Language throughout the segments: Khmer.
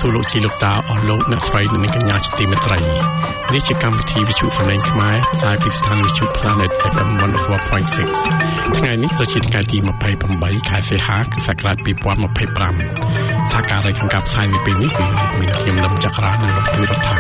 សួរលោកជីលោកតាអស់លោកអ្នកស្រីនិងកញ្ញាជាទីមេត្រីនេះជាកម្មវិធីវិទ្យុសំឡេងខ្មែរផ្សាយពីស្ថានីយ៍វិទ្យុ Planet FM 104.6 ថ្ងៃនេះត្រូវជាថ្ងៃទី28ខែសីហាគ្រិស្តសករាជ2025ថាការរកការផ្សាយនៅពេលនេះគឺមានខ្ញុំលំចក្រានិងលោកជួយរដ្ឋា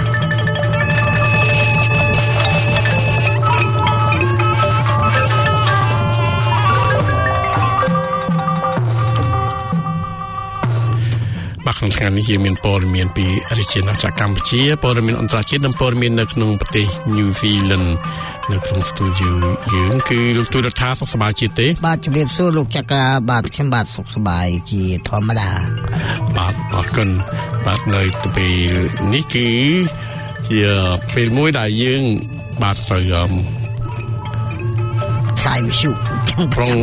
ក្នុងថ្ងៃនេះយើងមានព័ត៌មានពីរាជាណាចក្រកម្ពុជាព័ត៌មានអន្តរជាតិនិងព័ត៌មាននៅក្នុងប្រទេស New Zealand នៅក្នុង studio យើងគឺលោកទូររដ្ឋាសុខសប្បាយជាទេបាទជំរាបសួរលោកចក្រាបាទខ្ញុំបាទសុខសប្បាយជាធម្មតាបាទអរគុណបាទនៅពេលនេះគឺជាពេលមួយដែលយើងបាទត្រូវផ្សាយវិទ្យុប្រង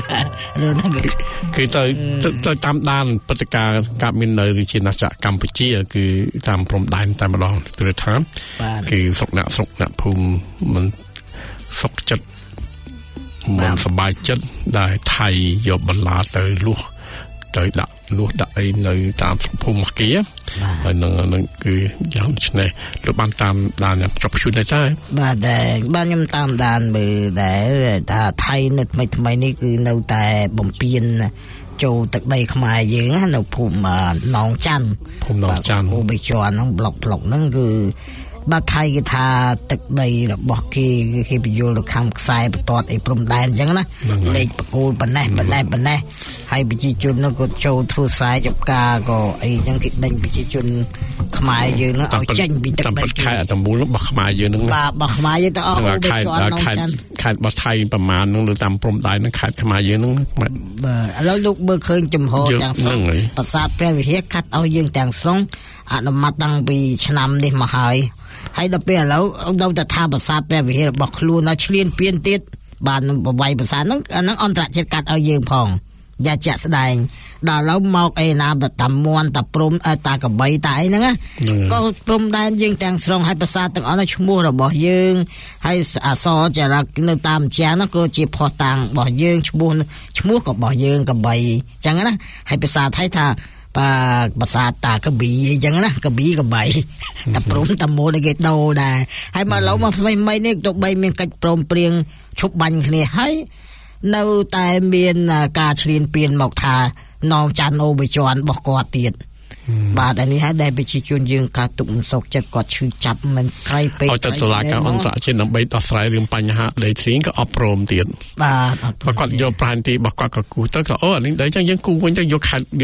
គឺទៅតាមដានព្រឹត្តិការណ៍កើតមាននៅរាជាណាចក្រកម្ពុជាគឺតាមព្រំដែនតែម្ដងទូរទស្សន៍គឺស្រុកអ្នកភូមិមិនសុខចិត្តមិនសប្បាយចិត្តដែលថៃយកបន្លាទៅលួសទៅដាក់អីនៅតាមភូមិមាគីហើយនឹងគឺយ៉ាងនេះលោកបានតាមដានចុះព្យួរដែរចា៎បាទខ្ញុំតាមដានមើលដែរថាថៃនៅថ្មីនេះគឺនៅតែបំពេញចូលទឹកដីខ្មែរយើងនៅភូមិណងច័ន្ទអូបេជ័នហ្នឹងប្លុកហ្នឹងគឺបាទថៃគេថាទឹកដីរបស់គេបញ្យល់ទៅខាងខ្សែបន្ទាត់អីព្រំដែនអញ្ចឹងណាលេខបកគោលប៉ុណ្ណេះហើយប្រជាជននោះក៏ចូលធ្វើស្រែចម្ការក៏អីអញ្ចឹងគេដេញប្រជាជនខ្មែរយើងនោះឲ្យចេញពីទឹកដីខេត្តតម្រូលរបស់ខ្មែរយើងនឹងបាទរបស់ខ្មែរយើងទៅអស់អូបេជ័នណងច័ន្ទខេត្តរបស់ថៃប្រមាណនឹងនៅតាមព្រំដែននឹងខេត្តខ្មែរយើងនឹងបាទឥឡូវលោកមើលឃើញចំហទាំងស្រុងប្រាសាទព្រះវិហារកាត់ឲ្យយើងទាំងស្រុងអនុម័តតាំងពីឆ្នាំនេះមកហើយដល់ពេលឥឡូវនៅតែថាប្រាសាទព្រះវិហាររបស់ខ្លួននៅឆ្លៀនពៀនទៀតបានបវៃប្រាសាទហ្នឹងអន្តរជាតិកាត់ឲ្យយើងផងយ៉ាជាក់ស្ដែងដល់ឥឡូវមកអីណាតាមន់តាព្រំតាកបីតាអីហ្នឹងក៏ព្រំដែនយើងទាំងស្រុងហើយប្រាសាទទាំងអស់នោះឈ្មោះរបស់យើងហើយអសរចរិតនៅតាមជាងហ្នឹងក៏ជាផុសតាំងរបស់យើងឈ្មោះក៏របស់យើងកបីអញ្ចឹងណាហើយភាសាថៃថាភាសាតាកប៊ីអញ្ចឹងណាកប៊ីកបីតាព្រំតាមូលគេដូរដែរហើយមកឡូវមកថ្មីនេះទោះបីមានកិច្ចព្រមព្រៀងឈប់បាញ់គ្នាហើយនៅតែមានការឆ្លៀនពៀនមកថាណងច័ន្ទអូបេជ័នរបស់គាត់ទៀតបាទអានេះហើយដែលប្រជាជនយើងការទុកមិនសុខចិត្តគាត់ឈឺចាប់មិនក្រៃពេកឲ្យទៅតុលាការអន្តរជាតិដើម្បីដោះស្រាយរឿងបញ្ហាដីធ្លីក៏អប់រំទៀតបាទគាត់យកប្រហែលទីរបស់គាត់ក៏គូទៅក៏អានេះដីចឹងយើងគូវិញទៅយកខេត្ត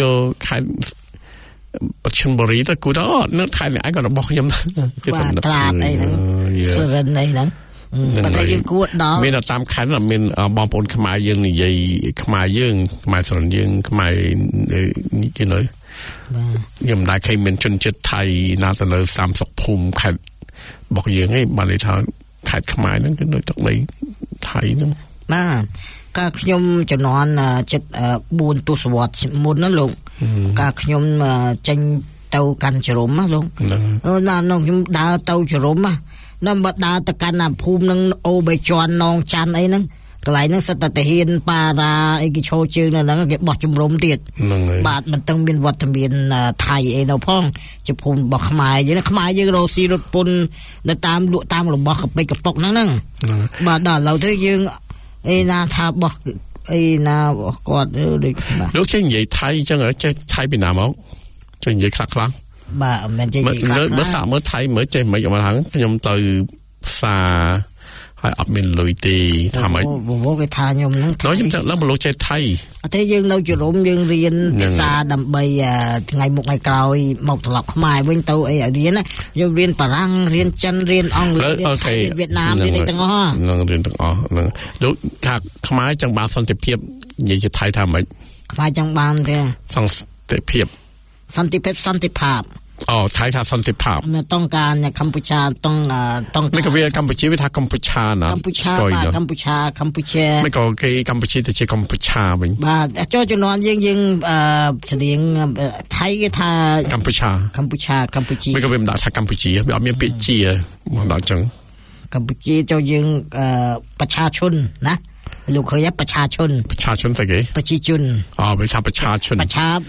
បច្ចិមបុរីទៅគូទៅនៅខេត្តនេះឯងក៏របស់ខ្ញុំជាតំណត្រាតអីហ្នឹងសុរិនអីហ្នឹងប៉ុន្តែយើងគួរដល់មានតាមខេត្តមានបងប្អូនខ្មែរយើងនិយាយខ្មែរយើងខ្មែរស្រនយើងខ្មែរគេនៅខ្ញុំដែរឃើញមានជនជាតិថៃណាទៅនៅ30ភូមិខេត្តរបស់យើងឯងបានន័យថាខេត្តខ្មែរហ្នឹងគឺនៅទឹកដីថៃហ្នឹងបាទកាលខ្ញុំជំនាន់ចិត្ត4ទសវត្សរ៍មុនណាលោកកាលខ្ញុំចេញទៅកាន់ជ្រុំណាលោកណាខ្ញុំដើរទៅជ្រុំណានៅមកដើរទៅកាន់ភូមិនឹងអូបេជ័នណងច័ន្ទអីហ្នឹងកន្លែងហ្នឹងសិតតែទាហានប៉ារ៉ាអីគេឈរជើងនៅហ្នឹងគេបោះជំរំទៀតបាទមិនទាំងមានវត្តមានថៃអីនៅផងជាភូមិរបស់ខ្មែរយើងខ្មែរយើងរស់ស៊ីរត់ពុននៅតាមលក់តាមរបស់កប៉ិកប៉ុកហ្នឹងបាទដល់ឥឡូវទៅយើងអីណាថាបោះអីណាគាត់ដូចបាទលោកចេះនិយាយថៃអញ្ចឹងចេះថៃពីណាមកចេះនិយាយខ្លះបាទមិនចេះនិយាយខ្លះមើលសាក់មើលថៃមើលចេះមិនមកហ្នឹងខ្ញុំទៅផ្សារហើយអត់មានលុយទេថាម៉េចបងគេថាខ្ញុំហ្នឹងខ្ញុំចាំឡើងមកលោកចេះថៃអត់ទេយើងនៅជ្រុំយើងរៀនភាសាដើម្បីថ្ងៃមុខថ្ងៃក្រោយមកត្រឡប់ខ្មែរវិញទៅអីរៀនណាយើងរៀនបារាំងរៀនចិនរៀនអង់គ្លេសរៀនថៃវៀតណាមរៀនទាំងអស់ហ្នឹងរៀនទាំងអស់ហ្នឹងលោកថាខ្មែរចង់បានសន្តិភាពនិយាយជាថៃថាម៉េចខ្មែរចង់បានទេសន្តិភាពសន្តិភាពថៃថាសន្តិភាពต้องการកម្ពុជាต้องមិនក៏វាកម្ពុជាវាថាកម្ពុជាណាកម្ពុជាមិនក៏គេកម្ពុជាទៅជាកម្ពុជាវិញបាទចូលជំនាន់យើងស្តៀងថៃគេថាកម្ពុជាមិនក៏វាមិនដាក់ថាកម្ពុជាវាអត់មានពាក្យជាមកដល់ចឹងកម្ពុជាចូលយើងប្រជាជនណាលោកឃើញប្រជាជនទៅគេប្រជាជនវាថាប្រជាជនប្រជាដូច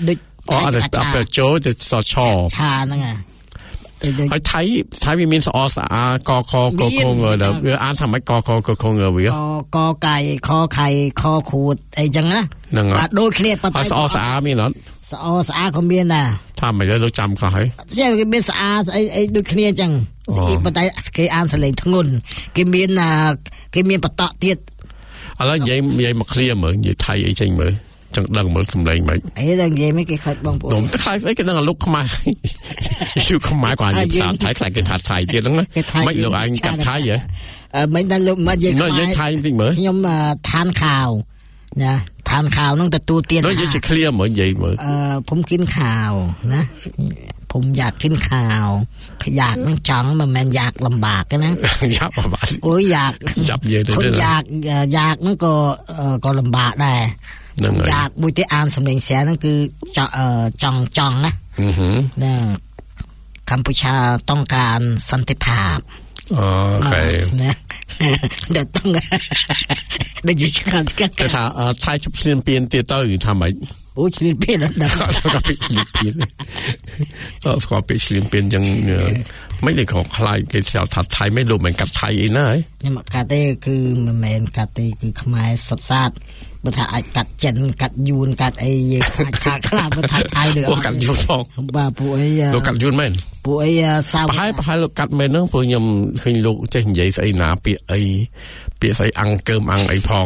อ๋อแต่โจ้จะสอชอชานั่นไงไทยมีสอสากอคอกคงเด้ออ่านทำไมกอคอกคงวิกอไก่คอไข่คอขูดไอ้จังนะโดยเครียดปะสอสามีเนาะสอสาของเมียนน่ะถ้าไม่ได้เราจำเขาให้ใช่ก็เป็นสอาไอ้โดยเครียดจังอีปะไตเคยอ่านสเลงทงุนก็เมียนน่ะก็เมียนปะตะเตียดแล้วยัยมาเคลียร์เหมือนยัยไทยไอ้จังเหมือนจังดังเหมือนสำเร็จไหมไอ้ดังยังไม่เคยคัดบ้างผมคล้ายไอ้กันดังลุกเข้ามาชื่อเข้ามากว่าภาษาไทยคล้ายกันไทยเดียวนั่นนะไม่รู้อันกับไทยเหรอไม่ได้ลุกมายังไทยจริงเหมือนยมทานข่าวนะทานข่าวน้องแต่ตูเตียนน้องยังจะเคลียร์เหมือนยัยเหมือนผมกินข่าวนะผมอยากกินข่าวอยากนั่งจังมันอยากลำบากนะอยากลำบากโอ้ยอยากจับเยอะเลยคนอยากนั่นก็ลำบากได้อยากบุตรอ่านสำเนียงเสียนั่นคือจองนะนะกัมพูชาต้องการสันติภาพอ๋อโอเคนะเดี๋ยวต้องได้ยินกันแต่ถ้าชายชุบเสียนเปลี่ยนเตี้ยเต้าอยู่ทำไมโอ้ชิลินเปลี่ยนนะก็ไปชิลินเปลี่ยนขอไปชิลินเปลี่ยนยังไม่ได้ของใครเกี่ยวกับไทยไม่รู้เหมือนกับไทยอีน่ะนี่มันกาเต้คือมันเหมือนกาเต้คือขมายสดซาดภาษากัดเจนกัดยูนกัดไอ้ขาคลาภาษาไทยเด้อกัดยูนฟองบ่าปุ้ยกัดยูนแม่นปุ้ยสาวไปกัดแม่นปุ้ยยำเคยลูกจะเห็นใหญ่ใส่หนาเปียไอเปียใส่อังเกิมอังไอพอง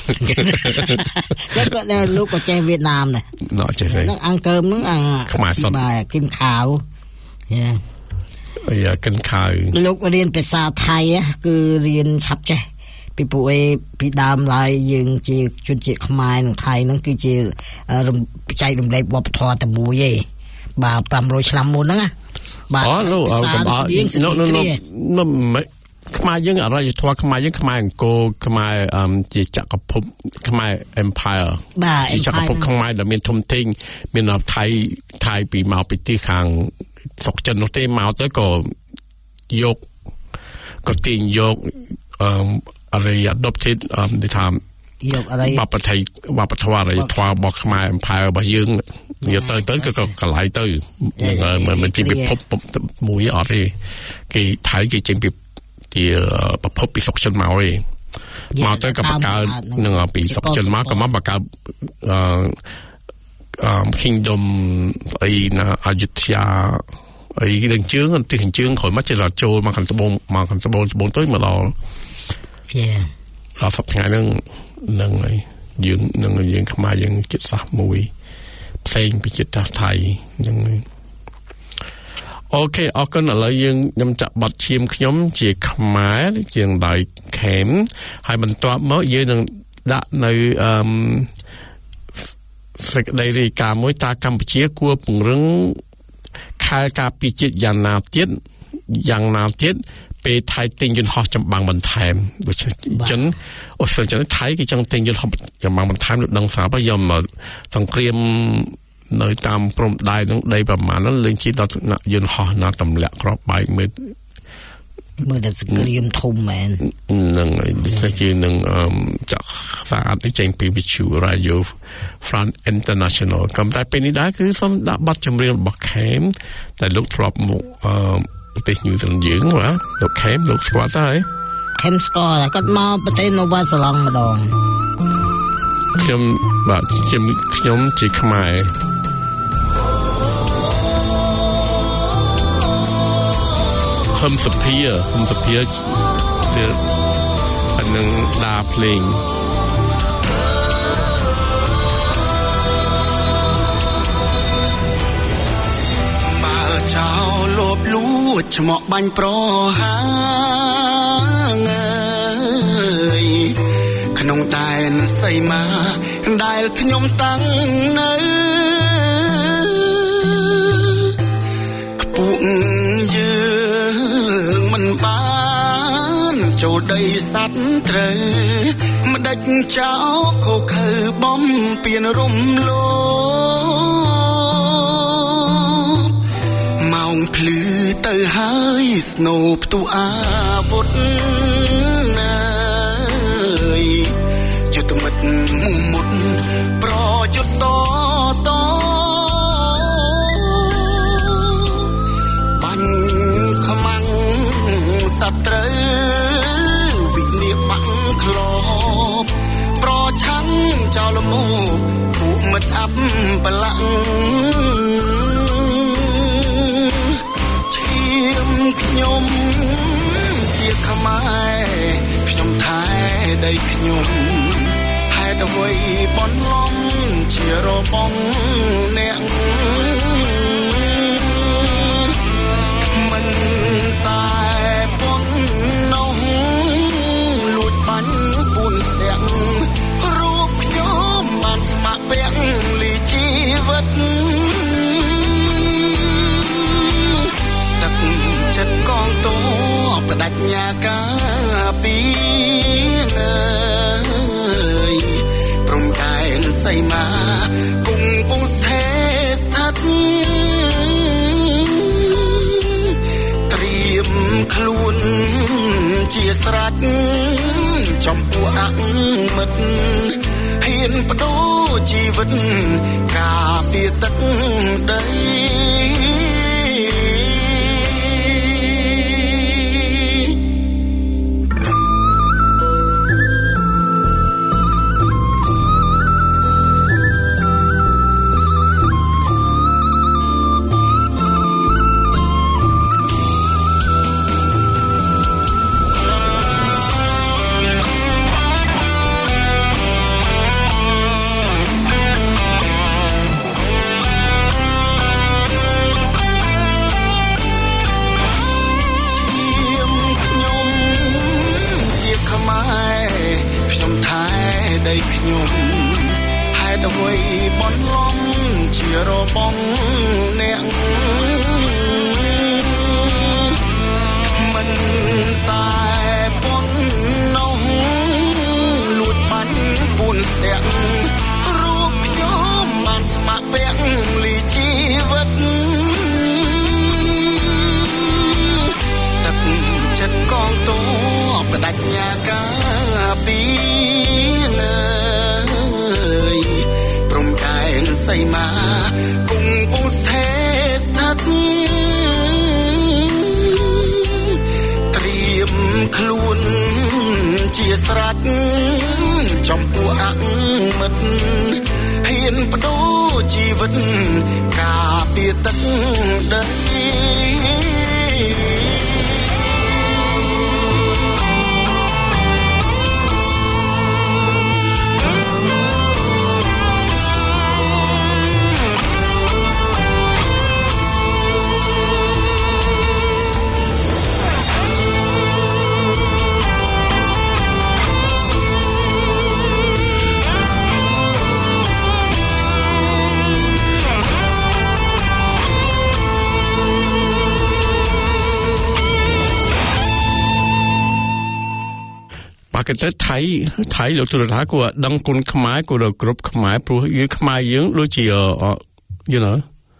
แล้วก็ลูกก็ใจเวียดนามน่ะเนาะใจใส่อังเกิมนึงอังสบายกินข้าวเนี่ยกินข้าวลูกเรียนภาษาไทยคือเรียนฉับใจพี่ปุ้ยพี่ดามลายยังจีจุดจีขมายในไทยนั่นคือจีใจรวมได้วับทอแต่บูเย่บ่าปรำโรยฉลามมูนนั่งอ่ะบ่าภาษาเลี้ยงนั่นไม่ขมายยังอะไรจะทว่าขมายยังขมายโกขมายจีจักรภพขมายเอ็มไพร์จีจักรภพขมายเดี๋ยวมีทุ่มทิ้งมีนไทยปีมาปีที่ข้างสกจันโนเตมาเตอร์ก็ยกก็ติงยกอะไรดบทิศได้ทำยกอะไรวัปไทยวัปทวาอะไรทว่าบอกมาพายบะยึงเดี๋ยวเต้ยก็ไหลเต้ยมันจะไปพบมวยอะไรกี่ไทยกี่จึงไปที่พบปีสกจันมาเลยมาเต้ยกับปากกาหนึ่งปีสกจันมากับมาปากกาคิงดมไอ้นะอยุธยาไอ้เรื่องเชื้อที่เห็นเชื้อข่อยมัจจราโจมาขันตะบงเต้ยมาเราเราสับงานนั่งไงยืนเข้ามายังจิตสามวยเพลงไปจิตไทยยังโอเคเอากันอะไรยังยำจับบัดชิมขยมจีขมายจียงได้เข็มให้มันตัวเมื่อยืนด่าในสักได้รีการมวยตากัมพูชีกลัวปุ่งเรื่องคายกาปีจิตอย่างนาเจ็ดไปไทยติงจนหอจำบางบันไทม์โดยจนส่วนจนไทยก็จังติงจนหอจำบางบันไทม์ดังสาวพยมมาต้องเตรียมในตามพรมได้ประมาณนั้นเรื่องที่เราจนหอนาตำแหลกครอบใบเมื่อแต่เตรียมทุ่มแมนหนึ่งดิสกีหนึ่งจากสาธิตเจงปีวิชูรายยูฟรานซ์อินเตอร์เนชั่นแนลคำแต่เป็นนี้ได้คือสมดับบัตรจำเรียนบักเข้มแต่ลูกทรอปประเทศนิวซีแลนด์ยืงวะลูกเข้มลูกสกอตได้เข้มสกอตก็มาประเทศโนวาสลังมาดองเข้มแบบเข้มจีขมายเพิ่มสเปียร์เดี๋ยวอันนึงดาเพลงบ่าวเจ้าลบลูดชะเหมาะบันโปรหางเอ่ยขนมได้ใส่มาได้ขยมตั้งเนื้อปุ่งยืมันบ้านเจ้าได้สัตว์เตรมาดักเจ้าเขาเคยบ่มเปลี่ยนร่มโลเมาพลือเตอหายสโนบตัวอาวุธเนยจุดมัดมุดปรอจุดต่อចោលមកពួកមិត្តអាប់បលាក់ឈាមខ្ញុំជាខ្មែរខ្ញុំថែដីខ្ញុំហេតុអ្វីបនលំជារបងអ្នកមិនតែប៉ុណ្ណោះលួចបាញ់ពួនស្ទាក់រូបខ្ញុំបានស្ម័គ្រពាក់លីជីវិតទឹកចិត្តកងទ័ពបដិញ្ញាការពីព្រំដែនសីមាគង់គង់ស្ថិតស្ថិតត្រៀមខ្លួនជាស្រេចចំពោះអមិត្តហ៊ានបដូរជីវិតការពារទឹកដីខ្ញុំហេតុអ្វីបនលំជារបងអ្នកមិនតែប៉ុណ្ណោះលួចបាញ់ពួនស្ទាក់រូបខ្ញុំបានស្ម័គ្រពាក់លីជីវិតទឹកចិត្តកងទ័ពបដិញ្ញាការពីព្រំដែនសីមាគង់គង់ស្ថិតស្ថិតត្រៀមខ្លួនជាស្រេចចំពោះអមិត្តហ៊ានបដូរជីវិតការពារទឹកដីក៏ទៅថៃលោកទូរទស្សន៍គាត់ដឹងគុណខ្មែរគាត់គ្រប់ខ្មែរព្រោះយើងខ្មែរយើងដូចជាyou know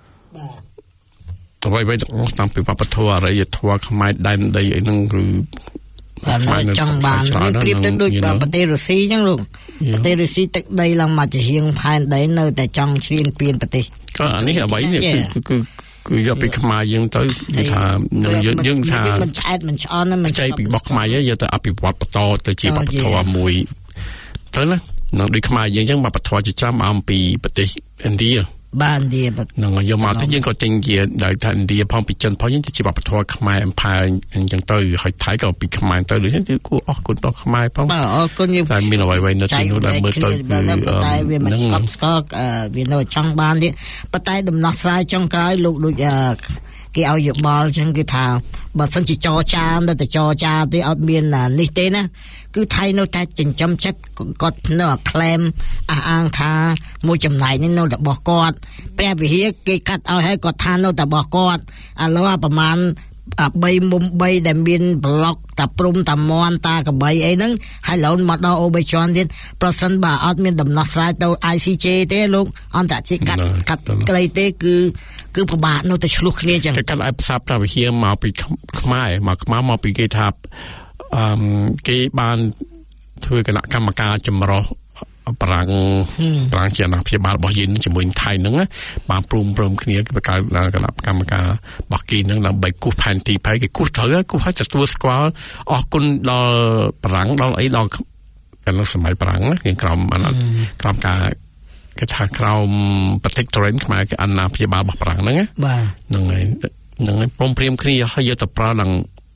អ្វីៗទាំងអស់តាមពីវប្បធម៌អរិយធម៌ខ្មែរដែនដីអីហ្នឹងគឺបានចង់បានប្រៀបទៅដូចប្រទេសរុស្ស៊ីអញ្ចឹងលោកប្រទេសរុស្ស៊ីទឹកដីឡើងមកជាហៀងផែនដីនៅតែចង់ឈ្លានពានប្រទេសក៏អានេះអ្វីនេះគឺយកពីខ្មែរយើងទៅនិយាយថាយើងថាមិនឆ្អែតមិនឆ្អន់មិនចៃពីរបស់ខ្មែរយើងយកទៅអភិវឌ្ឍបន្តទៅជាវប្បធម៌មួយទៅណានៅដូចខ្មែរយើងអញ្ចឹងវប្បធម៌ជាច្រើនអំពីប្រទេសឥណ្ឌាបានឥណ្ឌាហ្នឹងយកមកទៅយើងក៏ទិញជាដោយថាឥណ្ឌាផងពីចិនផងយើងទៅជាវប្បធម៌ខ្មែរអំផាអញ្ចឹងទៅហើយថៃក៏ពីខ្មែរទៅដូចនេះគួរអរគុណដល់ខ្មែរផងបាទអរគុណយើងតែមានអ្វីៗនៅទីនោះដែលមើលទៅតែវាមិនស្កប់ស្កល់វានៅចង់បានទៀតប៉ុន្តែដំណោះស្រាយចុងក្រោយលោកដូចគេឲ្យយោបល់ចឹងគឺថាបើសិនជាចរចានៅតែចរចាទេអត់មាននេះទេណាគឺថៃនៅតែចិញ្ចឹមចិត្តគាត់នៅក្លែមអះអាងថាមួយចំណែកនេះនៅរបស់គាត់ព្រះវិហារគេកាត់ឲ្យហើយគាត់ថានៅតែរបស់គាត់ឥឡូវប្រហែល3មុំ3ដែលមានប្លុកតាព្រំតាមមន់តាកបីអីហ្នឹងហើយឡូវមកដល់អូបេជន់ទៀតប្រសិនបើអត់មានដំណោះស្រាយទៅ ICJ ទេលោកអន្តរជាតិកាត់ក្តីទេគឺពិបាកនៅតែឆ្លោះគ្នាចឹងគេកាត់ឲ្យផ្សារប្រាវិហារមកពីខ្មែរមកពីគេថាគេបានធ្វើគណៈកម្មការចម្រុះប្រាំងជាអាណាព្យាបាលរបស់យើងជាមួយថៃហ្នឹងបានព្រមគ្នាគេបង្កើតគណៈកម្មការរបស់គេហ្នឹងដើម្បីគូសផែនទីភ័យគេគូសត្រូវគូសឲ្យទទួលស្គាល់អរគុណដល់ប្រាំងដល់អីដល់ក្នុងសម័យប្រាំងគឺក្រោមការគេថាក្រោម protectorate ខ្មែរគេអាណាព្យាបាលរបស់ប្រាំងហ្នឹងបាទហ្នឹងហើយព្រមព្រៀងគ្នាហើយយកទៅប្រើដល់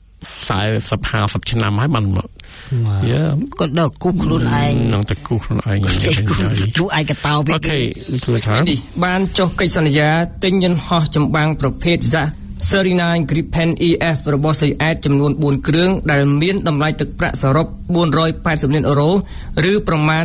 40-50 ឆ្នាំហើយបានមកគាត់ដល់គូខ្លួនឯងនឹងទៅគូខ្លួនឯងជួឯកតោវិញអូខេជួយថាបានចុះកិច្ចសន្យាទិញយន្តហោះចម្បាំងប្រភេទ Serenine Gripen EF របស់សីអែតចំនួន4គ្រឿងដែលមានតម្លៃទឹកប្រាក់សរុប480លានអឺរ៉ូឬប្រមាណ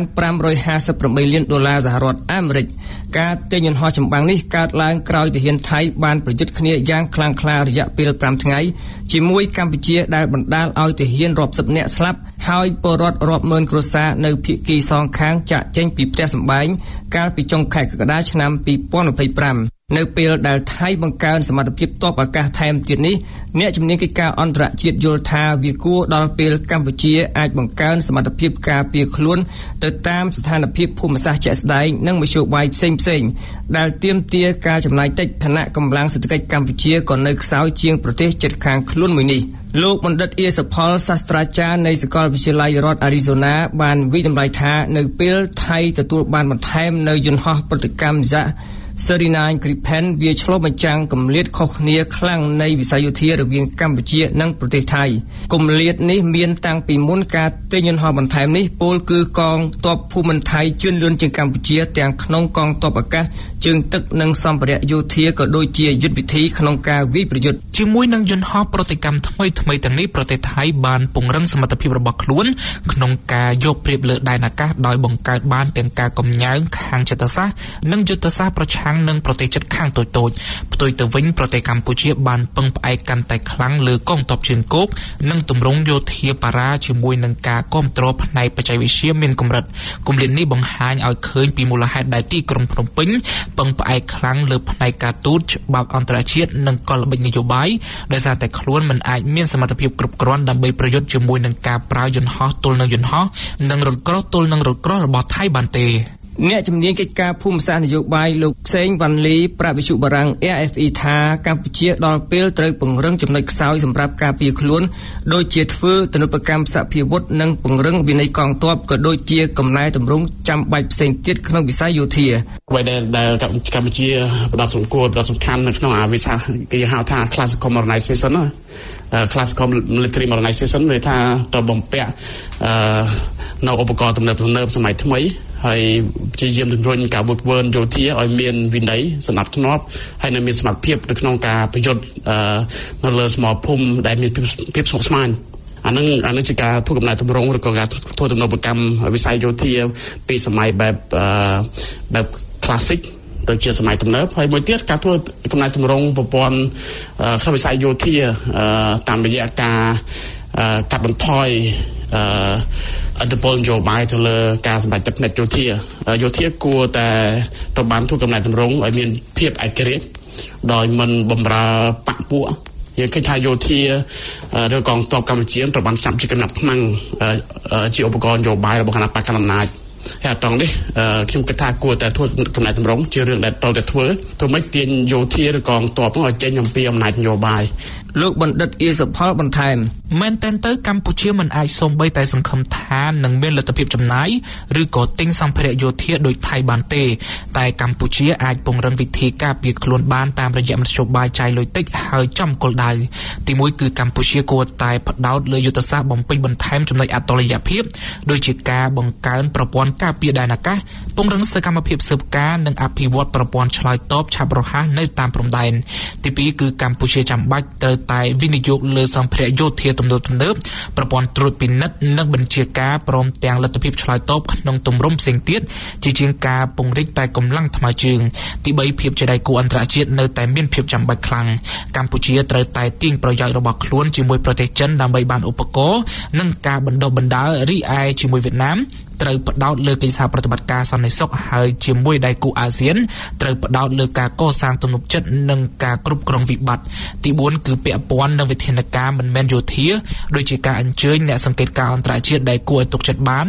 $558លានសហរដ្ឋអាមេរិកការទិញយន្តហោះចម្បាំងនេះកើតឡើងក្រោយទាហានថៃបានប្រយុទ្ធគ្នាយ៉ាងខ្លាំងក្លារយៈពេល5ថ្ងៃជាមួយកម្ពុជាដែលបណ្ដាលឲ្យទាហានរាប់សិបនាក់ស្លាប់ហើយពលរដ្ឋរាប់ម៉ឺនគ្រួសារនៅភាគីសងខាងចាក់ចេញពីផ្ទះសម្បែងកាលពីចុងខែកក្កដាឆ្នាំ2025នៅពេលដែលថៃបង្កើនសមត្ថភាពទ័ពអាកាសថែមទៀតនេះអ្នកជំនាញកិច្ចការអន្តរជាតិយល់ថាវាគួរដល់ពេលកម្ពុជាអាចបង្កើនសមត្ថភាពការពារខ្លួនទៅតាមស្ថានភាពភូមិសាស្ត្រជាក់ស្ដែងនិងមធ្យោបាយផ្សេងៗដែលទាមទារការចំណាយតិចខណៈកម្លាំងសេដ្ឋកិច្ចកម្ពុជាក៏នៅខ្សោយជាងប្រទេសជិតខាងខ្លួនមួយនេះលោកបណ្ឌិតអៀសុផលសាស្ត្រាចារ្យនៃសាកលវិទ្យាល័យរដ្ឋអារីโซណាបានវិតម្លៃថានៅពេលថៃទទួលបានបន្ថែមនៅយន្តហោះប្រតិកម្មSerenine Gripen វាឆ្លុះបញ្ចាំងគម្លាតខុសគ្នាខ្លាំងនៃវិស័យយោធារវាងកម្ពុជានិងប្រទេសថៃគម្លាតនេះមានតាំងពីមុនការទិញយន្តហោះបន្ថែមនេះពលគឺកងទ័ពភូមិន្ទថៃជឿនលឿនជាងកម្ពុជាទាំងក្នុងកងទ័ពអាកាសជើងទឹកនិងសម្ភារៈយោធាក៏ដូចជាយុទ្ធវិធីក្នុងការវាយប្រយុទ្ធជាមួយនឹងយន្តហោះប្រតិកម្មថ្មីទាំងនេះប្រទេសថៃបានពង្រឹងសមត្ថភាពរបស់ខ្លួនក្នុងការយកប្រៀបលើដែនអាកាសដោយបង្កើតបានទាំងការកំញើងខាងចិត្តសាស្ត្រនិងយុទ្ធសាស្ត្រប្រឆាំងនឹងប្រទេសជិតខាងតូចៗផ្ទុយទៅវិញប្រទេសកម្ពុជាបានពឹងផ្អែកកាន់តែខ្លាំងលើកងទ័ពជើងគោកនិងទម្រង់យោធាបារាជាមួយនឹងការគ្រប់គ្រងផ្នែកបច្ចេកវិទ្យាមានកម្រិតគម្លាតនេះបង្ហាញឲ្យឃើញពីមូលហេតុដែលទីក្រុងភ្នំពេញពឹងផ្អែកខ្លាំងលើផ្នែកការទូតច្បាប់អន្តរជាតិនិងកលល្បិចនយោបាយដោយសារតែខ្លួនមិនអាចមានសមត្ថភាពគ្រប់គ្រាន់ដើម្បីប្រយុទ្ធជាមួយនឹងការប្រើយន្តហោះទល់នឹងយន្តហោះនិងរថក្រោះទល់នឹងរថក្រោះរបស់ថៃបានទេអ្នកជំនាញកិច្ចការភូមិសាស្ត្រនយោបាយលោកផ្សេងវ៉ាន់លីប្រាវិសុបារាំង AFE ថាកម្ពុជាដល់ពេលត្រូវពង្រឹងចំណុចខ្សោយសម្រាប់ការពារខ្លួនដូចជាធ្វើទនុបកម្មសភាវុធនិងពង្រឹងវិន័យកងទ័ពក៏ដូចជាកំណែតម្រង់ចាំបាច់ផ្សេងទៀតក្នុងវិស័យយោធាអ្វីដែលកម្ពុជាផ្ដោតសំខាន់នៅក្នុងវិស័យគេហៅថា classical modernization classical military modernization ន័យថាត្រូវបំពាក់នៅឧបករណ៍ទំនើបសម័យថ្មីហើយព្យាយាមជំរុញការវឹកវើយោធាឲ្យមានវិន័យសម្រាប់ធ្នាប់ហើយនៅមានសមត្ថភាពនៅក្នុងការប្រយុទ្ធនៅលើសមរភូមិដែលមានភាពស្មុគស្មាញអានឹងជាការធ្វើកំណែតម្រង់ឬក៏ការធ្វើទំនើបកម្មវិស័យយោធាពីសម័យបែប classic ទៅជាសម័យទំនើបហើយមួយទៀតការធ្វើកំណែតម្រង់ប្រព័ន្ធក្នុងវិស័យយោធាតាមរយៈការកាត់បន្ថយអត្តពលនយោបាយទៅលើការសម្រេចចិត្តផ្នែកយោធាគួរតែត្រូវបានធ្វើកំណែតម្រង់ឲ្យមានភាពឯករាជ្យដោយមិនបំរើបកពួកយើងឃើញថាយោធាឬកងទ័ពកម្ពុជាត្រូវបានចាប់ជាកំណាត់ខ្មាំងជាឧបករណ៍នយោបាយរបស់គណៈបកកណ្ដាលអំណាចហើយត្រង់នេះខ្ញុំគិតថាគួរតែធ្វើកំណែតម្រង់ជារឿងដែលត្រូវតែធ្វើទៅមិនទាញយោធាឬកងទ័ពឲ្យចេញអំពីអំណាចនយោបាយលោកបណ្ឌិតអៀសុផលបន្ថែមមែនទៅកម្ពុជាមិនអាចសូម្បីតែសង្ឃឹមថានឹងមានលទ្ធភាពចំណាយឬក៏ទិញសម្ភារៈយោធាដោយថៃបានទេតែកម្ពុជាអាចពង្រឹងវិធីការពារខ្លួនបានតាមរយៈមធ្យោបាយចាយលុយតិចហើយចំគោលដៅទីមួយគឺកម្ពុជាគួរតែផ្ដោតលើយុទ្ធសាស្ត្របំពេញបន្ថែមចំណុចអតុល្យភាពដូចជាការបង្កើនប្រព័ន្ធការពារដែនអាកាសពង្រឹងសកម្មភាពស៊ើបការនិងអភិវឌ្ឍប្រព័ន្ធឆ្លើយតបឆាប់រហ័សនៅតាមព្រំដែនទីពីរគឺកម្ពុជាចាំបាច់ត្រូវតែវិនិយោគលើសម្ភារៈយោធាទំនើបប្រព័ន្ធត្រួតពិនិត្យនិងបញ្ជាការព្រមទាំងលទ្ធភាពឆ្លើយតបក្នុងទម្រង់ផ្សេងទៀតជាជាងការពង្រីកតែកម្លាំងថ្មើរជើងទី3ភាពជាដៃគូអន្តរជាតិនៅតែមានភាពចាំបាច់ខ្លាំងកម្ពុជាត្រូវតែទាញប្រយោជន៍របស់ខ្លួនជាមួយប្រទេសចិនដើម្បីបានឧបករណ៍និងការបណ្ដុះបណ្ដាលរីឯជាមួយវៀតណាមត្រូវផ្ដោតលើកិច្ចសហប្រតិបត្តិការសន្តិសុខហើយជាមួយដៃគូអាស៊ានត្រូវផ្ដោតលើការកសាងទំនុកចិត្តនិងការគ្រប់គ្រងវិបត្តិទី4គឺពាក់ព័ន្ធនឹងវិធានការមិនមែនយោធាដូចជាការអញ្ជើញអ្នកសង្កេតការណ៍អន្តរជាតិដែលគួរឲ្យទុកចិត្តបាន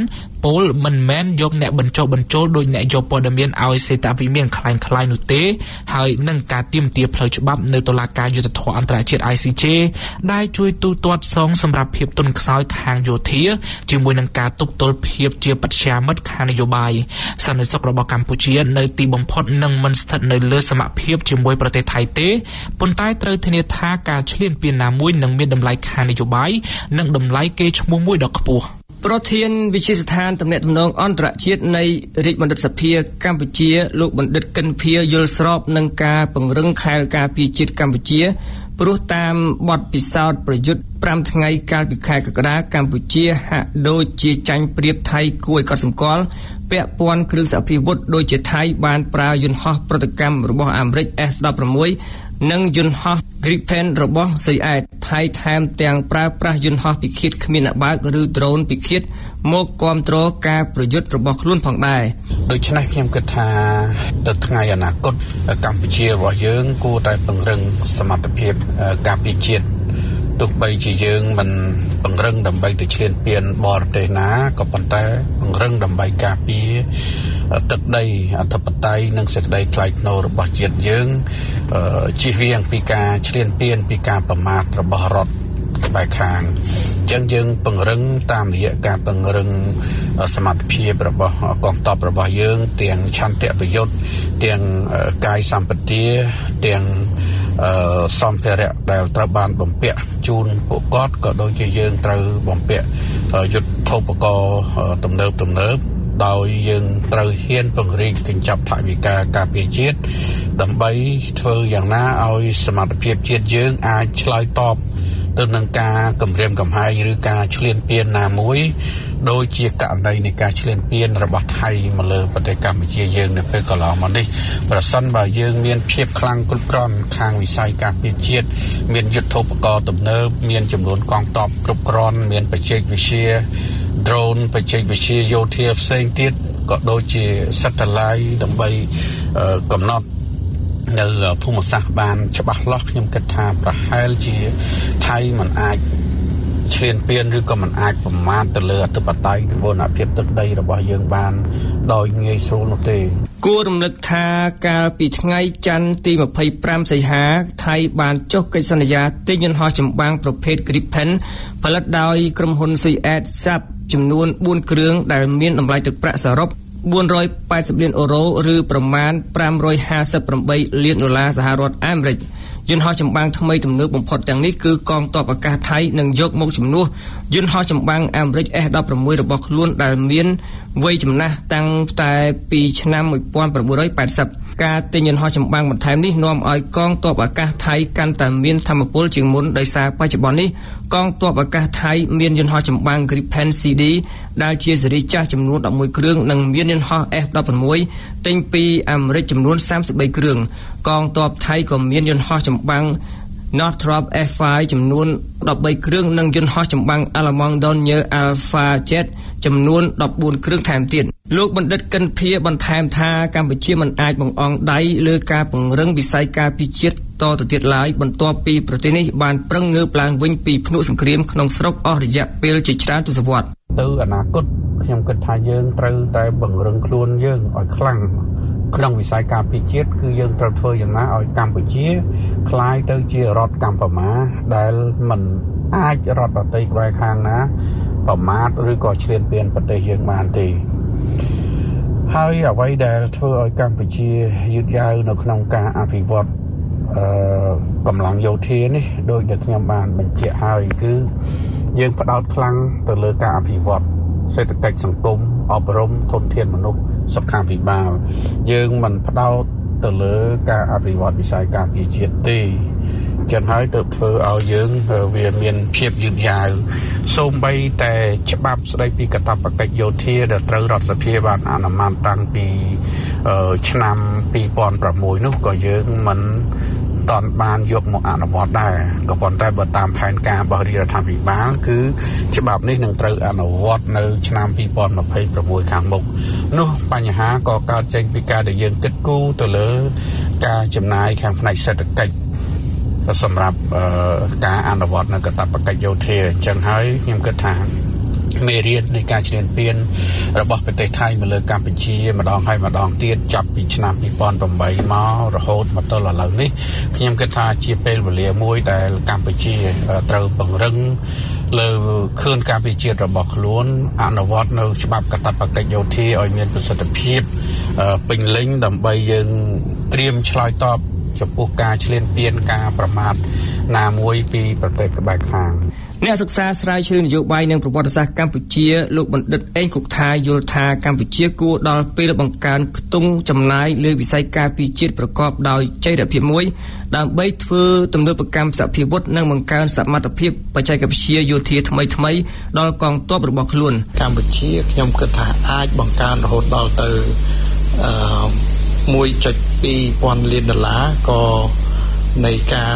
ពលមិនមែនយកអ្នកបញ្ចុះបញ្ចូលដោយអ្នកយកព័ត៌មានឲ្យសេតាវិមានคล้ายៗនោះទេហើយនឹងការទាមទារផ្លូវច្បាប់នៅតុលាការយុត្តិធម៌អន្តរជាតិ ICJ ដែលជួយទូទាត់សងសម្រាប់ភាពទន់ខ្សោយខាងយោធាជាមួយនឹងការទប់ទល់ភាពជាបច្ចាមិត្តខាងនយោបាយសន្តិសុខរបស់កម្ពុជានៅទីបំផុតនឹងមិនស្ថិតនៅលើសមភាពជាមួយប្រទេសថៃទេប៉ុន្តែត្រូវធានាថាការឈ្លានពានណាមួយនឹងមានតម្លៃខាងនយោបាយនិងតម្លៃកេរ្តិ៍ឈ្មោះមួយដ៏ខ្ពស់ប្រធានវិទ្យាស្ថានទំនាក់ទំនងអន្តរជាតិនៃរាជបណ្ឌិតសភាកម្ពុជាលោកបណ្ឌិតកិនភៀយល់ស្របនឹងការពង្រឹងខែលការពារជាតិកម្ពុជាព្រោះតាមបទពិសោធន៍ប្រយុទ្ធ5ថ្ងៃកាលពីខែកក្កដាកម្ពុជាហាក់ដូចជាចាញ់ប្រៀបថៃគួរឲ្យកត់សម្គាល់ពាក់ព័ន្ធគ្រឿងសហភិវុធដូចជាថៃបានប្រើយន្តហោះប្រតិកម្មរបស់អាមេរិក F-16 និងយន្តហោះ Gripen របស់ស៊ុយអែតថៃថែមទាំងប្រើប្រាស់យន្តហោះពិឃាតគ្មានអ្នកបើកឬ drone ពិឃាតមកគ្រប់គ្រងការប្រយុទ្ធរបស់ខ្លួនផងដែរដូច្នេះខ្ញុំគិតថាទៅថ្ងៃអនាគតកម្ពុជារបស់យើងគួរតែពង្រឹងសមត្ថភាពការពារជាតិទោះបីជាយើងមិនពង្រឹងដើម្បីទៅឈ្លានពានបរទេសណាក៏ប៉ុន្តែពង្រឹងដើម្បីការពារទឹកដីអធិបតេយ្យនិងសេចក្តីថ្លៃថ្នូររបស់ជាតិយើងជៀសវាងពីការឈ្លានពានពីការប្រមាថរបស់រដ្ឋក្បែរខាងអញ្ចឹងយើងពង្រឹងតាមរយៈការពង្រឹងសមត្ថភាពរបស់កងទ័ពរបស់យើងទាំងឆន្ទៈប្រយុទ្ធទាំងកាយសម្បទាទាំងសម្ភារៈដែលត្រូវបានបំពាក់ជូនពួកគាត់ក៏ដូចជាយើងត្រូវបំពាក់យុទ្ធោបករណ៍ទំនើបដោយយើងត្រូវហ៊ានពង្រីកកញ្ចប់ថវិកាការពារជាតិដើម្បីធ្វើយ៉ាងណាឲ្យសមត្ថភាពជាតិយើងអាចឆ្លើយតបទៅនឹងការគំរាមកំហែងឬការឈ្លានពានណាមួយដូចជាករណីនៃការឈ្លានពានរបស់ថៃមកលើប្រទេសកម្ពុជាយើងនៅពេលកន្លងមកនេះប្រសិនបើយើងមានភាពខ្លាំងគ្រប់គ្រាន់ខាងវិស័យការពារជាតិមានយុទ្ធោបករណ៍ទំនើបមានចំនួនកងទ័ពគ្រប់គ្រាន់មានបច្ចេកវិទ្យា drone បច្ចេកវិទ្យាយោធាផ្សេងទៀតក៏ដូចជា satellite ដើម្បីកំណត់នៅភូមិសាស្ត្របានច្បាស់លាស់ខ្ញុំគិតថាប្រហែលជាថៃមិនអាចឈ្លានពានឬក៏មិនអាចប្រមាថទៅលើអធិបតេយ្យវណ្ណភាពទឹកដីរបស់យើងបានដោយងាយស្រួលនោះទេគួររំលឹកថាកាលពីថ្ងៃច័ន្ទទី25សីហាថៃបានចុះកិច្ចសន្យាទិញយន្តហោះចម្បាំងប្រភេទ Gripen ផលិតដោយក្រុមហ៊ុនស៊ុយអែតសាប់ចំនួន4គ្រឿងដែលមានតម្លៃទឹកប្រាក់សរុប480លានអឺរ៉ូឬប្រមាណ558លានដុល្លារសហរដ្ឋអាមេរិកយន្តហោះចម្បាំងថ្មីទំនើបបំផុតទាំងនេះគឺកងទ័ពអាកាសថៃនឹងយកមកជំនួសយន្តហោះចម្បាំងអាមេរិក F-16 របស់ខ្លួនដែលមានវ័យចំណាស់តាំងតែពីឆ្នាំ1980ការទិញយន្តហោះចម្បាំងបន្ថែមនេះនាំឲ្យកងទ័ពអាកាសថៃកាន់តែមានថាមពលជាងមុនដោយសារបច្ចុប្បន្ននេះកងទ័ពអាកាសថៃមានយន្តហោះចម្បាំង Gripen CD ដែលជាស៊េរីចាស់ចំនួន11គ្រឿងនិងមានយន្តហោះ F-16 ទិញពីអាមេរិកចំនួន33គ្រឿងកងទ័ពថៃក៏មានយន្តហោះចម្បាំង Northrop F5 ចំនួន13គ្រឿងនិងយន្តហោះចម្បាំង Alamang Dornier Alpha Jet ចំនួន14គ្រឿងថែមទៀតលោកបណ្ឌិតកិនភៀបន្ថែមថាកម្ពុជាមិនអាចបង្អង់ដៃលើការពង្រឹងវិស័យការពារជាតិតទៅទៀតឡើយបន្ទាប់ពីប្រទេសនេះបានប្រឹងងើបឡើងវិញពីភ្នក់សង្គ្រាមក្នុងស្រុកអស់រយៈពេលជាច្រើនទសវត្សរ៍ទៅអនាគតខ្ញុំគិតថាយើងត្រូវតែបង្រឹងខ្លួនយើងឲ្យខ្លាំងក្នុងវិស័យការពារជាតិគឺយើងត្រូវធ្វើយ៉ាងណាឲ្យកម្ពុជាคล้ายទៅជារដ្ឋកម្ពុជាដែលមិនអាចរដ្ឋដទៃក្បែរខាងណាប្រមាថឬក៏ឈ្លានពានប្រទេសយើងបានទេហើយអ្វីដែលធ្វើឲ្យកម្ពុជាយឺតយ៉ាវនៅក្នុងការអភិវឌ្ឍកម្លាំងយោធានេះដោយដែលខ្ញុំបានបញ្ជាក់ហើយគឺយើងផ្ដោតខ្លាំងទៅលើការអភិវឌ្ឍសេដ្ឋកិច្ចសង្គមអប់រំធនធានមនុស្សសុខាភិបាលយើងមិនផ្ដោតទៅលើការអភិវឌ្ឍវិស័យការពារជាតិទេចឹងហើយទើបធ្វើឲ្យយើងវាមានភាពយឺតយ៉ាវសូម្បីតែច្បាប់ស្តីពីកាតព្វកិច្ចយោធាដែលត្រូវរដ្ឋសភាបានអនុម័តតាំងពីឆ្នាំ2006នោះក៏យើងមិនតន់បានយកមកអនុវត្តដែរក៏ប៉ុន្តែបើតាមផែនការរបស់រដ្ឋាភិបាលគឺច្បាប់នេះនឹងត្រូវអនុវត្តនៅឆ្នាំ2026ខាងមុខនោះបញ្ហាក៏កើតចេញពីការដែលយើងគិតគូរទៅលើការចំណាយខាងផ្នែកសេដ្ឋកិច្ចសម្រាប់ការអនុវត្តនៅកាតព្វកិច្ចយោធាអញ្ចឹងហើយខ្ញុំគិតថាមេរៀននៃការឈ្លានពានរបស់ប្រទេសថៃមកលើកម្ពុជាម្ដងហើយម្ដងទៀតចាប់ពីឆ្នាំ2008មករហូតមកដល់ឥឡូវនេះខ្ញុំគិតថាជាពេលវេលាមួយដែលកម្ពុជាត្រូវពង្រឹងលើខឿនការពិជាតិរបស់ខ្លួនអនុវត្តនៅច្បាប់កាតព្វកិច្ចយោធាឲ្យមានប្រសិទ្ធភាពពេញលេញដើម្បីយើងត្រៀមឆ្លើយតបចំពោះការឈ្លានពានការប្រមាថណាមួយពីប្រទេសក្បែរខាងអ្នកសិក្សាស្រាវជ្រាវនយោបាយនិងប្រវត្តិសាស្ត្រកម្ពុជាលោកបណ្ឌិតអេងគុកថាយល់ថាកម្ពុជាគួរដល់ពេលបង្កើនខ្ទង់ចំណាយលើវិស័យការពារជាតិប្រកបដោយចីរភាពមួយដើម្បីធ្វើទំនើបកម្មសភាវុធនិងបង្កើនសមត្ថភាពបច្ចេកវិទ្យាយោធាថ្មីៗដល់កងទ័ពរបស់ខ្លួនកម្ពុជាខ្ញុំគិតថាអាចបង្កើនរហូតដល់ទៅ1.2 លានដុល្លារក៏នៃការ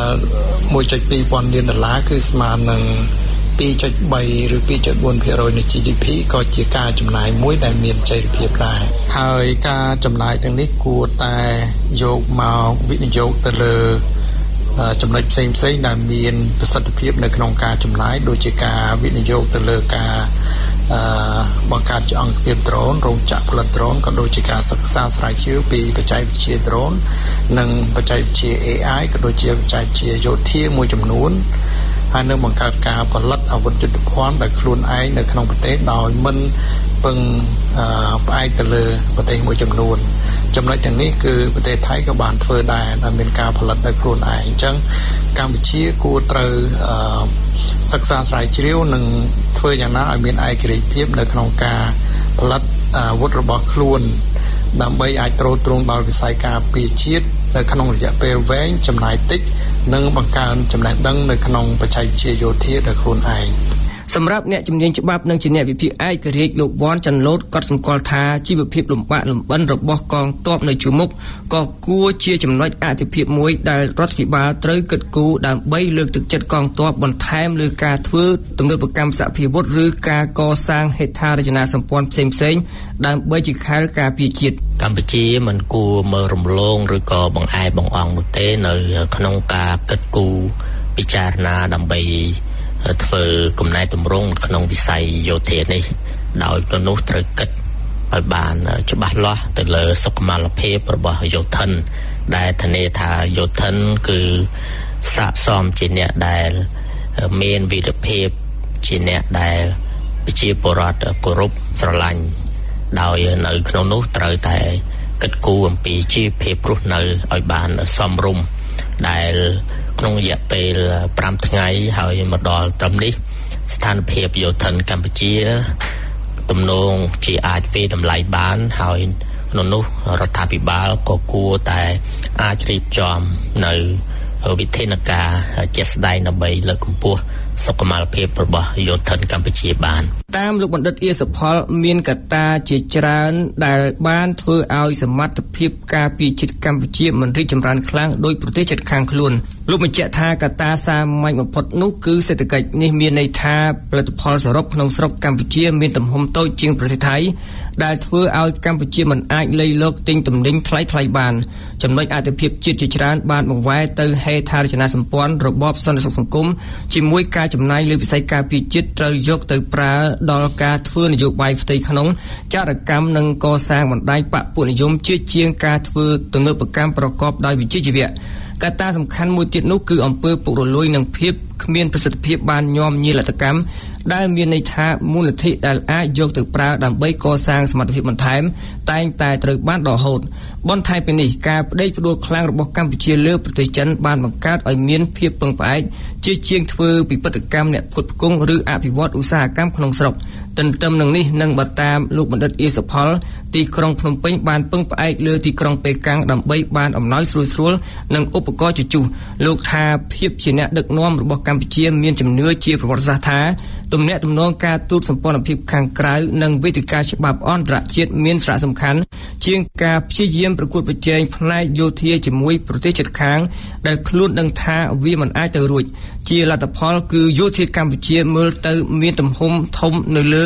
1.2 ពាន់លានដុល្លារគឺស្មើនឹង 2.3 ឬ 2.4% នៃ GDP ក៏ជាការចំណាយមួយដែលមានចីរភាពដែរហើយការចំណាយទាំងនេះគួរតែយកមកវិនិយោគទៅលើចំណុចផ្សេងៗដែលមានប្រសិទ្ធភាពនៅក្នុងការចំណាយដូចជាការវិនិយោគទៅលើការបង្កើតជាអង្គភាពដ្រូនរោងចក្រផលិតដ្រូនក៏ដូចជាការសិក្សាស្រាវជ្រាវពីបច្ចេកវិទ្យាដ្រូននិងបច្ចេកវិទ្យា AI ក៏ដូចជាបច្ចេកវិទ្យាយោធាមួយចំនួនហើយនឹងបង្កើតការផលិតអាវុធយុទ្ធភ័ណ្ឌដោយខ្លួនឯងនៅក្នុងប្រទេសដោយមិនពឹងផ្អែកទៅលើប្រទេសមួយចំនួនចំណុចទាំងនេះគឺប្រទេសថៃក៏បានធ្វើដែរដែលមានការផលិតដោយខ្លួនឯងអញ្ចឹងកម្ពុជាគួរត្រូវសិក្សាស្រាវជ្រាវនិងធ្វើយ៉ាងណាឲ្យមានឯករាជ្យភាពនៅក្នុងការផលិតអាវុធរបស់ខ្លួនដើម្បីអាចទ្រទ្រង់ដល់វិស័យការពារជាតិនៅក្នុងរយៈពេលវែងចំណាយតិចនិងបង្កើនចំណេះដឹងនៅក្នុងបច្ចេកវិទ្យាយោធាដោយខ្លួនឯងសម្រាប់អ្នកជំនាញច្បាប់និងជាអ្នកវិភាគឯករាជ្យលោកវ៉ាន់ចាន់ឡូតក៏សម្គាល់ថាជីវភាពលំបាកលំបិនរបស់កងទ័ពនៅជួរមុខក៏គួរជាចំណុចអាទិភាពមួយដែលរដ្ឋាភិបាលត្រូវគិតគូរដើម្បីលើកទឹកចិត្តកងទ័ពបន្ថែមលើការធ្វើទំនើបកម្មសភាវុធឬការកសាងហេដ្ឋារចនាសម្ព័ន្ធផ្សេងៗដើម្បីជាខែលការពារជាតិកម្ពុជាមិនគួរមើលរំលងឬក៏បង្អែបង្អង់នោះទេនៅក្នុងការគិតគូរពិចារណាដើម្បីធ្វើកំណែទម្រង់ក្នុងវិស័យយោធានេះដោយក្នុងនោះត្រូវគិតឲ្យបានច្បាស់លាស់ទៅលើសុខុមាលភាពរបស់យោធិនដែលធានាថាយោធិនគឺស័ក្តិសមជាអ្នកដែលមានវីរភាពជាអ្នកដែលប្រជាពលរដ្ឋគោរពស្រឡាញ់ដោយនៅក្នុងនោះត្រូវតែគិតគូរអំពីជីវភាពរស់នៅឲ្យបានសមរម្យដែលក្នុងរយៈពេល5ថ្ងៃហើយមកដល់ត្រឹមនេះស្ថានភាពយោធិនកម្ពុជាទំនងជាអាចវាយតម្លៃបានហើយក្នុងនោះរដ្ឋាភិបាលក៏គួរតែអាចរៀបចំនៅវិធានការជាក់ស្ដែងដើម្បីលើកកម្ពស់សុខុមាលភាពរបស់យោធិនកម្ពុជាបានតាមលោកបណ្ឌិតអៀសផលមានកត្តាជាច្រើនដែលបានធ្វើឲ្យសមត្ថភាពការពារជាតិកម្ពុជាមិនរីកចម្រើនខ្លាំងដោយប្រទេសជិតខាងខ្លួនលោកបញ្ជាក់ថាកត្តាសាមញ្ញបំផុតនោះគឺសេដ្ឋកិច្ចនេះមានន័យថាផលិតផលសរុបក្នុងស្រុកកម្ពុជាមានទំហំតូចជាងប្រទេសថៃដែលធ្វើឲ្យកម្ពុជាមិនអាចលៃលកទិញទំនិញថ្លៃៗបានចំណុចអតិភិបជាតិជាច្រើនបានបង្វែរទៅហេដ្ឋារចនាសម្ព័ន្ធរបបសន្តិសុខសង្គមជាមួយការចំណាយលើវិស័យការពារជាតិត្រូវយកទៅប្រើដល់ការធ្វើនយោបាយផ្ទៃក្នុងចារកម្មនិងកសាងបណ្ដាញបពុនិយមជាជាងការធ្វើទំនើបកម្មប្រកបដោយវិជ្ជាជីវៈកត្តាសំខាន់មួយទៀតនោះគឺអំពើពុករលួយនិងភាពគ្មានប្រសិទ្ធភាពបានញោមញីលទ្ធកម្មដែលមានន័យថាមូលនិធិដែលអាចយកទៅប្រើដើម្បីកសាងសមត្ថភាពបន្ថែមតែងតែត្រូវបានដកហូតបន្ថែមពីនេះការផ្ដេកផ្ដួលខ្លាំងរបស់កម្ពុជាលើប្រទេសចិនបានបង្កើតឲ្យមានភាពពឹងផ្អែកជាជាងធ្វើពិពិធកម្មអ្នកផ្គត់ផ្គង់ឬអភិវឌ្ឍឧស្សាហកម្មក្នុងស្រុកទន្ទឹមនឹងនេះនឹងបើតាមលោកបណ្ឌិតអៀសផលទីក្រុងភ្នំពេញបានពឹងផ្អែកលើទីក្រុងប៉េកាំងដើម្បីបានអំណោយស្រួលៗនិងឧបករណ៍ជជុះលោកថាភាពជាអ្នកដឹកនាំរបស់កម្ពុជាមានជំនឿជាប្រវត្តិសាស្ត្រថាទំនាក់ទំនងការទូតសម្ព័ន្ធភាពខាងក្រៅនិងវេទិកាច្បាប់អន្តរជាតិមានសារៈសំខាន់ជាងការព្យាយាមប្រកួតប្រជែងផ្នែកយោធាជាមួយប្រទេសជិតខាងដែលខ្លួនដឹងថាវាមិនអាចទៅរួចជាលទ្ធផលគឺយោធាកម្ពុជាមើលទៅមានទំហំធំនៅលើ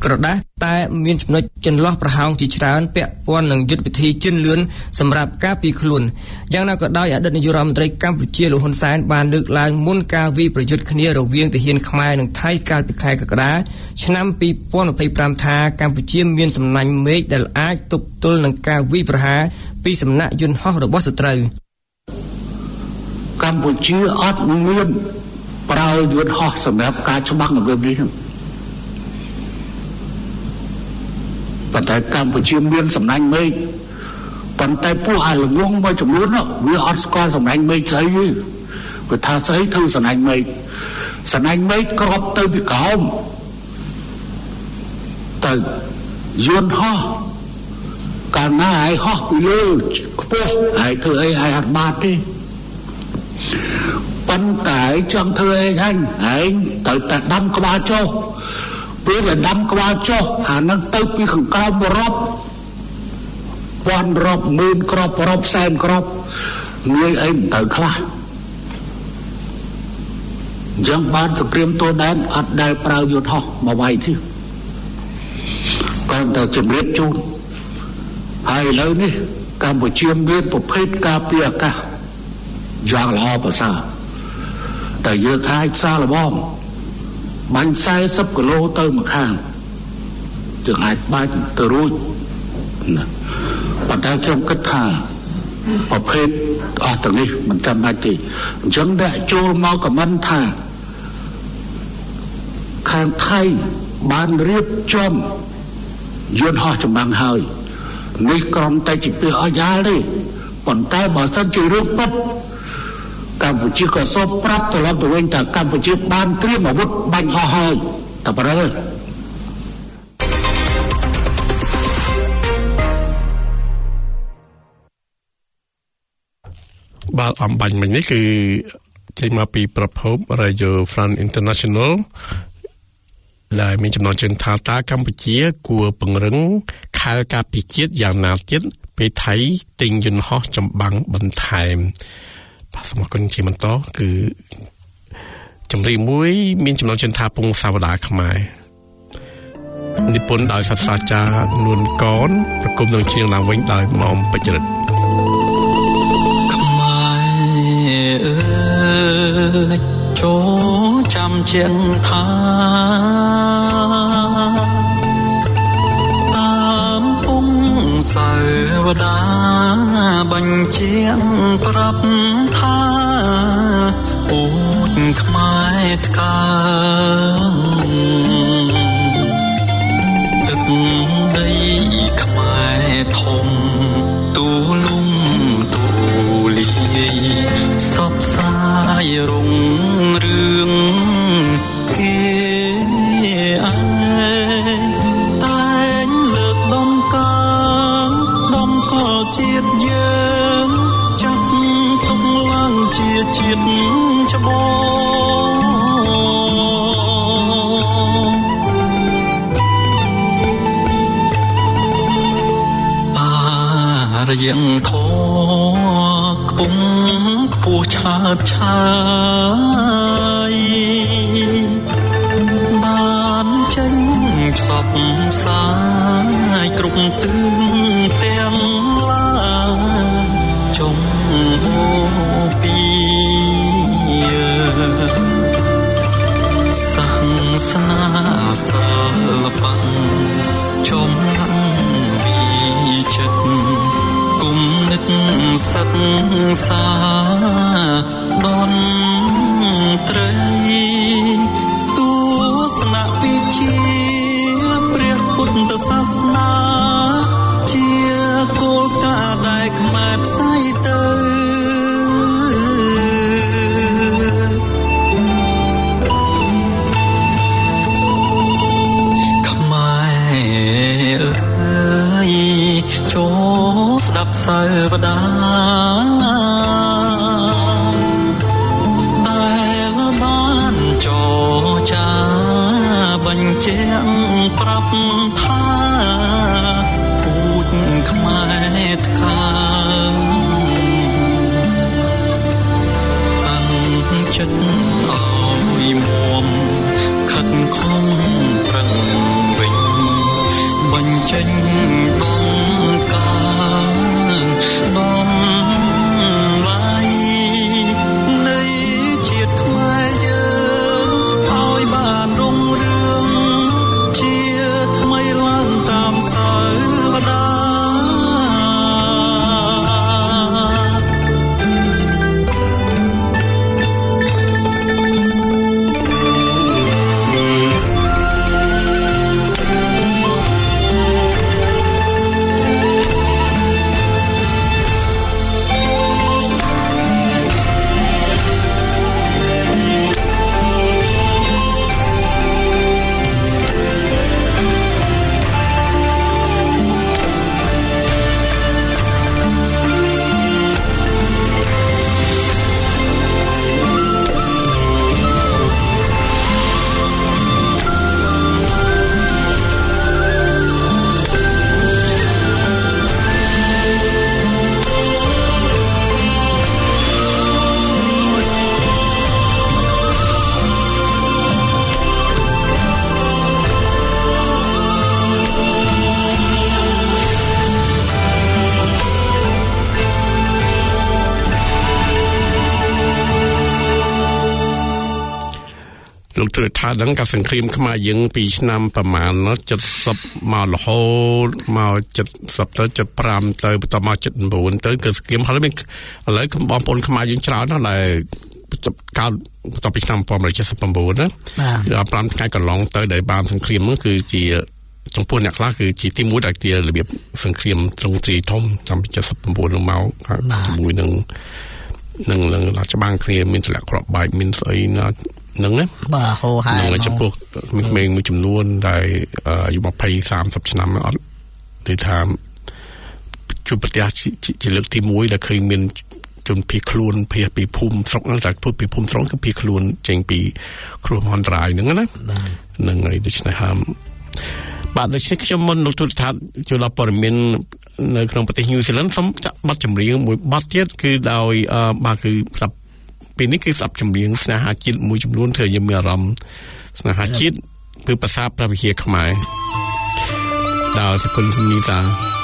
ក្រដាសតែមានចំណុចចន្លោះប្រហោងជាច្រើនពាក់ព័ន្ធនឹងយុទ្ធវិធីជឿនលឿនសម្រាប់ការពារខ្លួនយ៉ាងណាក៏ដោយអតីតនាយករដ្ឋមន្ត្រីកម្ពុជាលោកហ៊ុនសែនបានលើកឡើងមុនការវាយប្រយុទ្ធគ្នារវាងទាហានខ្មែរនិងថៃកាលពីខែកក្កដាឆ្នាំ2025ថាកម្ពុជាមានសំណាញ់មេឃដែលអាចទប់ទល់នឹងការវាយប្រហារពីសំណាក់យន្តហោះរបស់សត្រូវកម្ពុជាអត់មានប្រើយន្តហោះសម្រាប់ការច្បាំងរបៀបនេះប៉ុន្តែកម្ពុជាមានសំណាញ់មេឃប៉ុន្តែពួកអាល្ងងមួយចំនួនវាអត់ស្គាល់សំណាញ់មេឃស្អីទេវាថាស្អីធ្វើសំណាញ់មេឃក្របទៅពីក្រោមទៅយន្តហោះកាលណាឲ្យហោះពីលើខ្ពស់ហើយធ្វើអីឲ្យអត់បាត់ទេប៉ុន្តែចង់ធ្វើអីហ្នឹងឯងទៅតែដាំក្បាលចុះពេលដែលដាំក្បាលចុះអានឹងទៅពីខាងក្រោមរាប់ពាន់រាប់ម៉ឺនគ្រាប់រាប់សែនគ្រាប់ងាយអីមិនទៅខ្លះយ៉ាងបានសង្គ្រាមទោដែនអត់ដែលប្រើយន្តហោះមកវាយទេគាត់ទៅជំរាបជូនហើយឥឡូវនេះកម្ពុជាមានប្រភេទការពារអាកាសយ៉ាងល្អប្រសើរតែយើងអាចសាឡបងបាញ់40គីឡូទៅមួយខាងយើងអាចបាច់ទៅរួចប៉ុន្តែខ្ញុំគិតថាប្រភេទអស់ទាំងនេះមិនចាំបាច់ទេអញ្ចឹងដាក់ចូលមកខមមិនថាខាងថៃបានរៀបចំយន្តហោះចម្បាំងហើយនេះក្រុមតែជាពាក្យអយ៉ាលទេប៉ុន្តែបើសិនជារឿងពិតកម្ពុជាក៏សូមប្រាប់ត្រឡប់ទៅវិញថាកម្ពុជាបានត្រៀមអាវុធបាញ់ហោះហើយតែប៉ុណ្ណឹងបាទអំបញ្ញមិញនេះគឺចេញមកពីប្រភព Radio France International ដែលមានចំណងជើងថាតើកម្ពុជាគួរពង្រឹងខែលការពារជាតិយ៉ាងណាទៀតពេលថៃទិញយន្តហោះចម្បាំងបន្ថែមបាទសូមអរគុណជាបន្តគឺចម្រៀងមួយមានចំណងជើងថាពងសាវតាខ្មែរនិពន្ធដោយសាស្ត្រាចារ្យនួនកនប្រគំនឹងច្រៀងឡើងវិញដោយមុំពេជ្ររិទ្ធខ្មែរអើយចូលចាំជាងថាតាមពងសាវតាបញ្ជាប្រាប់ថាអូនខ្មែរថ្កើងទឹកដីខ្មែរធំទូលំទូលាយសពសាយរុងរឿងគេឯងតែងលើកដំកើងដំកល់ជាតិយើងចាត់ទុកឡើងជាជាតិច្បងអារយ៉ាងធខ្ពង់ខ្ពស់ឆើតឆាយបានចេញផ្សព្វផ្សាយគ្រប់ទិសទាំងឡាចុងអូពីសាសនាសិល្បៈចំណាំវិចិត្រគុំនិតសិក្សាតន្ត្រីទស្សនវិជ្ជាព្រះពុទ្ធសាសនាជាគោលការណ៍ដែលខ្មែរផ្សាយទៅខ្មែរអើយចូលស្ដាប់សាវតាដែលបានចរចាបញ្ជាក់ប្រាប់ថាពូជខ្មែរថ្កើងតាំងចិត្តឲ្យមុំខិតខំប្រឹងវិញទិដ្ឋានហ្នឹងក៏សង្គ្រាមខ្មែរយើងពីឆ្នាំប្រមាណ70មករហូតមក70ទៅ75ទៅបន្តមក79ទៅគឺសង្គ្រាមហើយមានឥឡូវបងប្អូនខ្មែរយើងច្រើនណាស់ដែលកាលបន្ទាប់ពីឆ្នាំ1979ណាដល់5ថ្ងៃកន្លងទៅដែលបានសង្គ្រាមហ្នឹងគឺជាចំពោះអ្នកខ្លះគឺជាទីមួយដែលជារបៀបសង្គ្រាមទ្រង់ទ្រាយធំតាមពី79នឹងមកជាមួយនឹងច្បាំងគ្នាមានស្លាកគ្រាប់បែកមានស្អីណាហ្នឹងណាបាទហូរហែនឹងចំពោះក្មេងមួយចំនួនដែលអាយុ20-30 ឆ្នាំអត់ដូចថាជួបប្រទះជាលើកទី1ដែលឃើញមានជនភៀសខ្លួនភៀសពីភូមិស្រុកហ្នឹងតែភូមិពីភូមិស្រុកគឺភៀសខ្លួនចេញពីគ្រោះមហន្តរាយហ្នឹងណាហ្នឹងហើយដូច្នេះបាទដូច្នេះខ្ញុំមុនលោកទូរទស្សន៍ជួយដល់ព័ត៌មាននៅក្នុងប្រទេសញូហ្សេឡង់សូមចាក់បទចម្រៀងមួយបទទៀតគឺដោយបាទគឺស្រាប់ពេលនេះគឺស្ដាប់ចម្រៀងស្នេហាជាតិមួយចំនួនធ្វើយើងមានអារម្មណ៍ស្នេហាជាតិគឺភាសាព្រះវិហារខ្មែរដល់សកលសំនីសា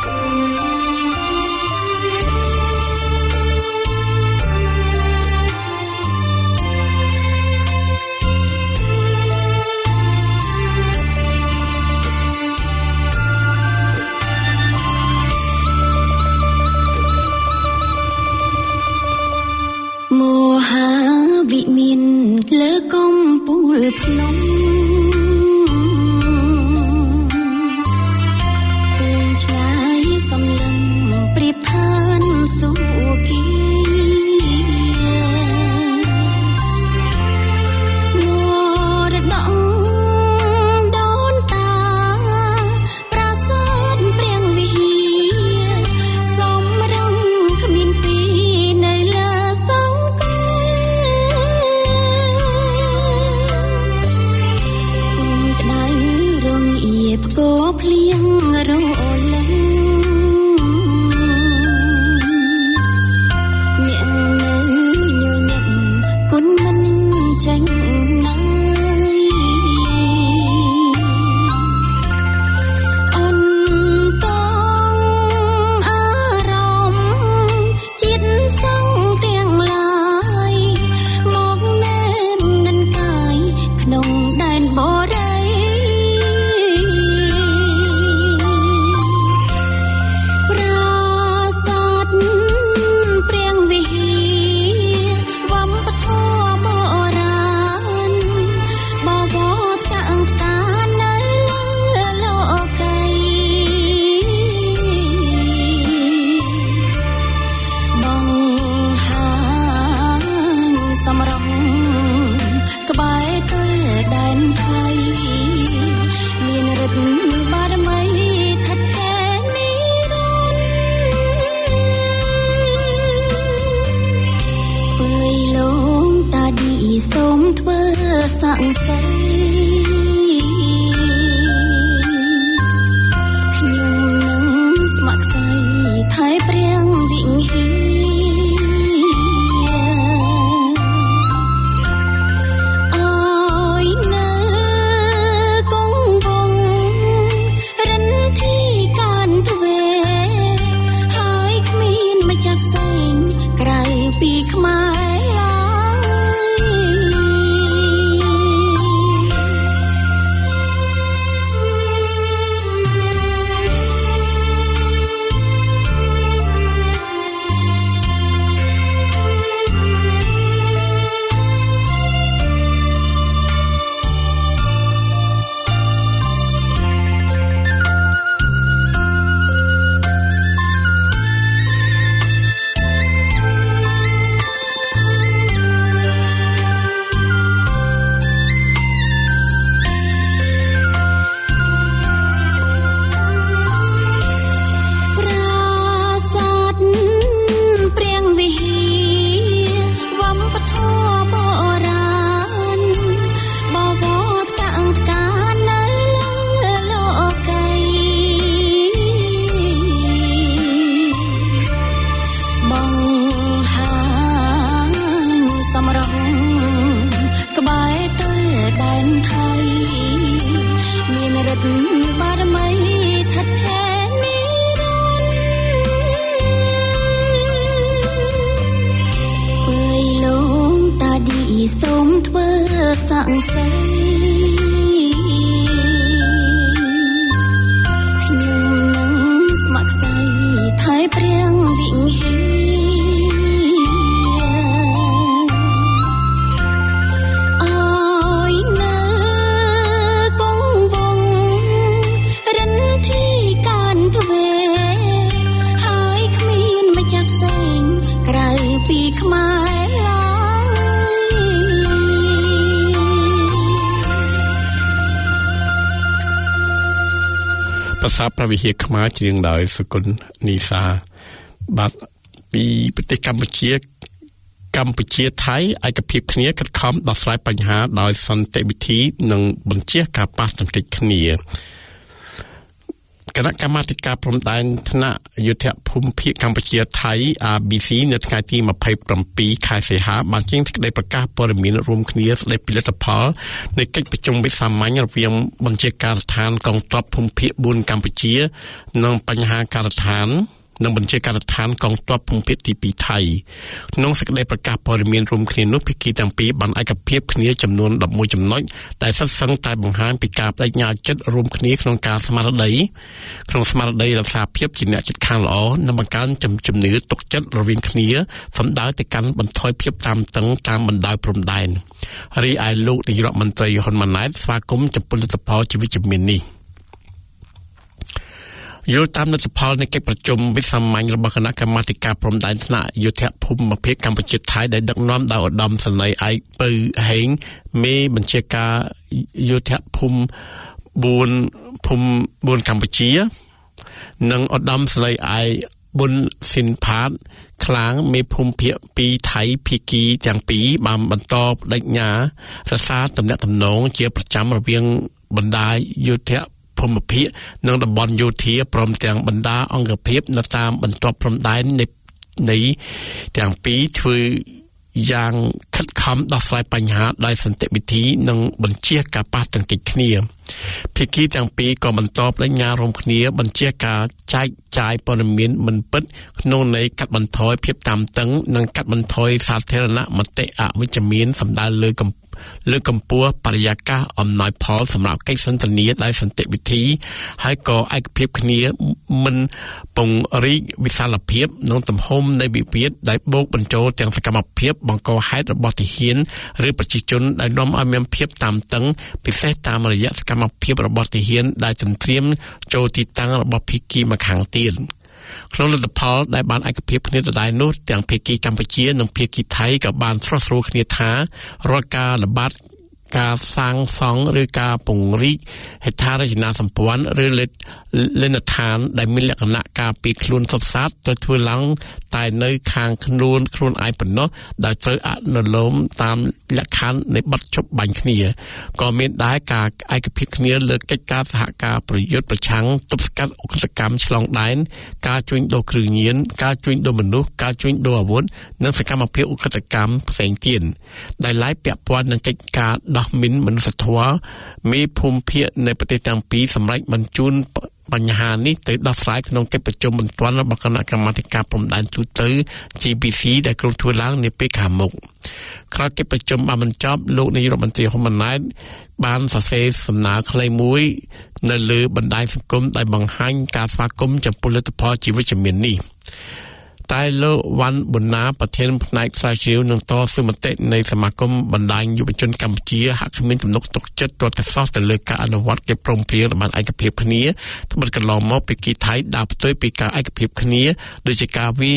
វិមានលើកំពូលភ្នំទៅឆ្ងាយសំឡឹងប្រៀបឋានសុគីមរតកដូនតាប្រាសាទព្រះវិហារសំរងគ្មានពីនៅលើសង្គមផ្គរភ្លៀងរលឹមអ្នកនៅញញឹមគុណមិនចេញណាយអន្តងអារម្មណ៍ចិត្តសង្ឃទាំងឡាយមកណែននិនកាយក្នុងដែនបរសូមធ្វើសង្ស័យខ្ញុំនឹងស្ម័គ្រស្័យថែព្រះវិហារអើយនៅគង់វង្សរិនធីកានទ្វេហើយគ្មានម្ចាស់ផ្សេងក្រៅពីខ្មែរសូមធ្វើសង្ស័យព្រៀងវិង្ហេពីខ្មែរឡើយភាសាព្រះវិហារខ្មែរច្រៀងដោយសុគន្ធនីសាបាទពីប្រទេសកម្ពុជាថៃឯកភាពគ្នាខិតខំដោះស្រាយបញ្ហាដោយសន្តិវិធីនិងបញ្ជាការប៉ះទង្គិចគ្នាគណៈកម្មាធិការព្រំដែនថ្នាក់យុទ្ធភូមិភាគកម្ពុជាថៃ ABC នៅថ្ងៃទី27ខែសីហាបានចេញសេចក្តីប្រកាសព័ត៌មានរួមគ្នាស្តីពីលទ្ធផលនៃកិច្ចប្រជុំវិសាមញ្ញរវាងបញ្ជាការដ្ឋានកងទ័ពភូមិភាគ4កម្ពុជានិងបញ្ហាការដ្ឋាននិងបញ្ជាការដ្ឋានកងទ័ពភូមិភាគទី2ថៃក្នុងសេចក្តីប្រកាសព័ត៌មានរួមគ្នានោះភាគីទាំងពីរបានឯកភាពគ្នាចំនួន11ចំណុចដែលសុទ្ធសឹងតែបង្ហាញពីការបដិញ្ញាចិត្តរួមគ្នាក្នុងការស្មារតីរក្សាភាពជាអ្នកជិតខាងល្អនិងបង្កើនជំនឿទុកចិត្តរវាងគ្នាសម្ដៅទៅកាន់បន្ថយភាពតានតឹងតាមបណ្ដោយព្រំដែនរីឯលោកនាយករដ្ឋមន្ត្រីហ៊ុនម៉ាណែតស្វាគមន៍ចំពោះលទ្ធផលជាវិជ្ជមាននេះយល់តាមលទ្ធផលនៃកិច្ចប្រជុំវិសាមញ្ញរបស់គណៈកម្មាធិការព្រំដែនថ្នាក់យុទ្ធភូមិភាគកម្ពុជាថៃដែលដឹកនាំដោយឧត្តមសេនីយ៍ឯកពៅហេងមេបញ្ជាការយុទ្ធភូមិ4កម្ពុជានិងឧត្តមសេនីយ៍ឯកប៊ុនស៊ីនផាតខ្លាំងមេភូមិភាគ2ថៃភាគីទាំងពីរបានបន្តបដិញ្ញារក្សាទំនាក់ទំនងជាប្រចាំរវាងបណ្ដាយុទ្ធភូមិភាគនិងតំបន់យោធាព្រមទាំងបណ្ដាអង្គភាពនៅតាមបន្ទាប់ព្រំដែននៃទាំងពីរធ្វើយ៉ាងខិតខំដោះស្រាយបញ្ហាដោយសន្តិវិធីនិងបញ្ជាការប៉ះទង្គិចគ្នាភាគីទាំងពីរក៏បន្តបដិញ្ញារួមគ្នាបញ្ជាការចែកចាយព័ត៌មានមិនពិតក្នុងន័យកាត់បន្ថយភាពតានតឹងនិងកាត់បន្ថយសាធារណមតិអវិជ្ជមានសម្ដៅលើកម្ពស់បរិយាកាសអំណោយផលសម្រាប់កិច្ចសន្ទនាដោយសន្តិវិធីហើយក៏ឯកភាពគ្នាមិនពង្រីកវិសាលភាពនិងទំហំនៃវិវាទដែលបូកបញ្ចូលទាំងសកម្មភាពបង្កហេតុរបស់ទាហានឬប្រជាជនដែលនាំឲ្យមានភាពតានតឹងពិសេសតាមរយៈសកម្មភាពរបស់ទាហានដែលទន្ទ្រានចូលទីតាំងរបស់ភាគីម្ខាងទៀតក្នុងលទ្ធផលដែលបានឯកភាពគ្នាដដែលនោះទាំងភាគីកម្ពុជានិងភាគីថៃក៏បានស្រោះស្រួលគ្នាថារាល់ការល្បាតការសាងសង់ឬការពង្រីកហេដ្ឋារចនាសម្ព័ន្ធឬលនដ្ឋានដែលមានលក្ខណៈការពារខ្លួនសុទ្ធសាធត្រូវធ្វើឡើងតែនៅខាងខ្លួនឯងប៉ុណ្ណោះដែលត្រូវអនុលោមតាមលក្ខខណ្ឌនៃបទជប់បាញ់គ្នាក៏មានដែរការឯកភាពគ្នាលើកិច្ចការសហការប្រយុទ្ធប្រឆាំងទប់ស្កាត់អុកសកម្មឆ្លងដែនការជួញដូរគ្រឿងញៀនការជួញដូរមនុស្សការជួញដូរអាវុធនិងសកម្មភាពអុកសកម្មផ្សេងទៀតដែលឡាយពាក់ព័ន្ធនឹងកិច្ចការដោះមានមនុស្សធម៌មេភូមិភាគនៃប្រទេសទាំងពីរសម្រេចបញ្ជូនបញ្ហានេះទៅដោះស្រាយក្នុងកិច្ចប្រជុំបន្ទាន់របស់គណៈកម្មាធិការព្រំដែនទូទៅ GBC ដែលក្រុងធ្វើឡើងនាពេលខាងមុខក្រោយកិច្ចប្រជុំបានបញ្ចប់លោកនាយករដ្ឋមន្ត្រីហ៊ុនម៉ាណែតបានសរសេរសំណើខ្លីមួយនៅលើបណ្ដាញសង្គមដែលបង្ហាញការស្វាគមន៍ចំពោះលទ្ធផលជាវិជ្ជមាននេះតែលោកវ៉ាន់ប៊ុនណាប្រធានផ្នែកស្រាវជ្រាវនិងតស៊ូមតិនៃសមាគមបណ្ដាញយុវជនកម្ពុជាហាក់គ្មានទំនុកទុកចិត្តទាល់តែសោះទៅលើការអនុវត្តកិច្ចព្រមព្រៀងរបស់ឯកភាពគ្នាត្បិតកន្លងមកភាគីថៃដើរផ្ទុយពីការឯកភាពគ្នាដូចជាការរា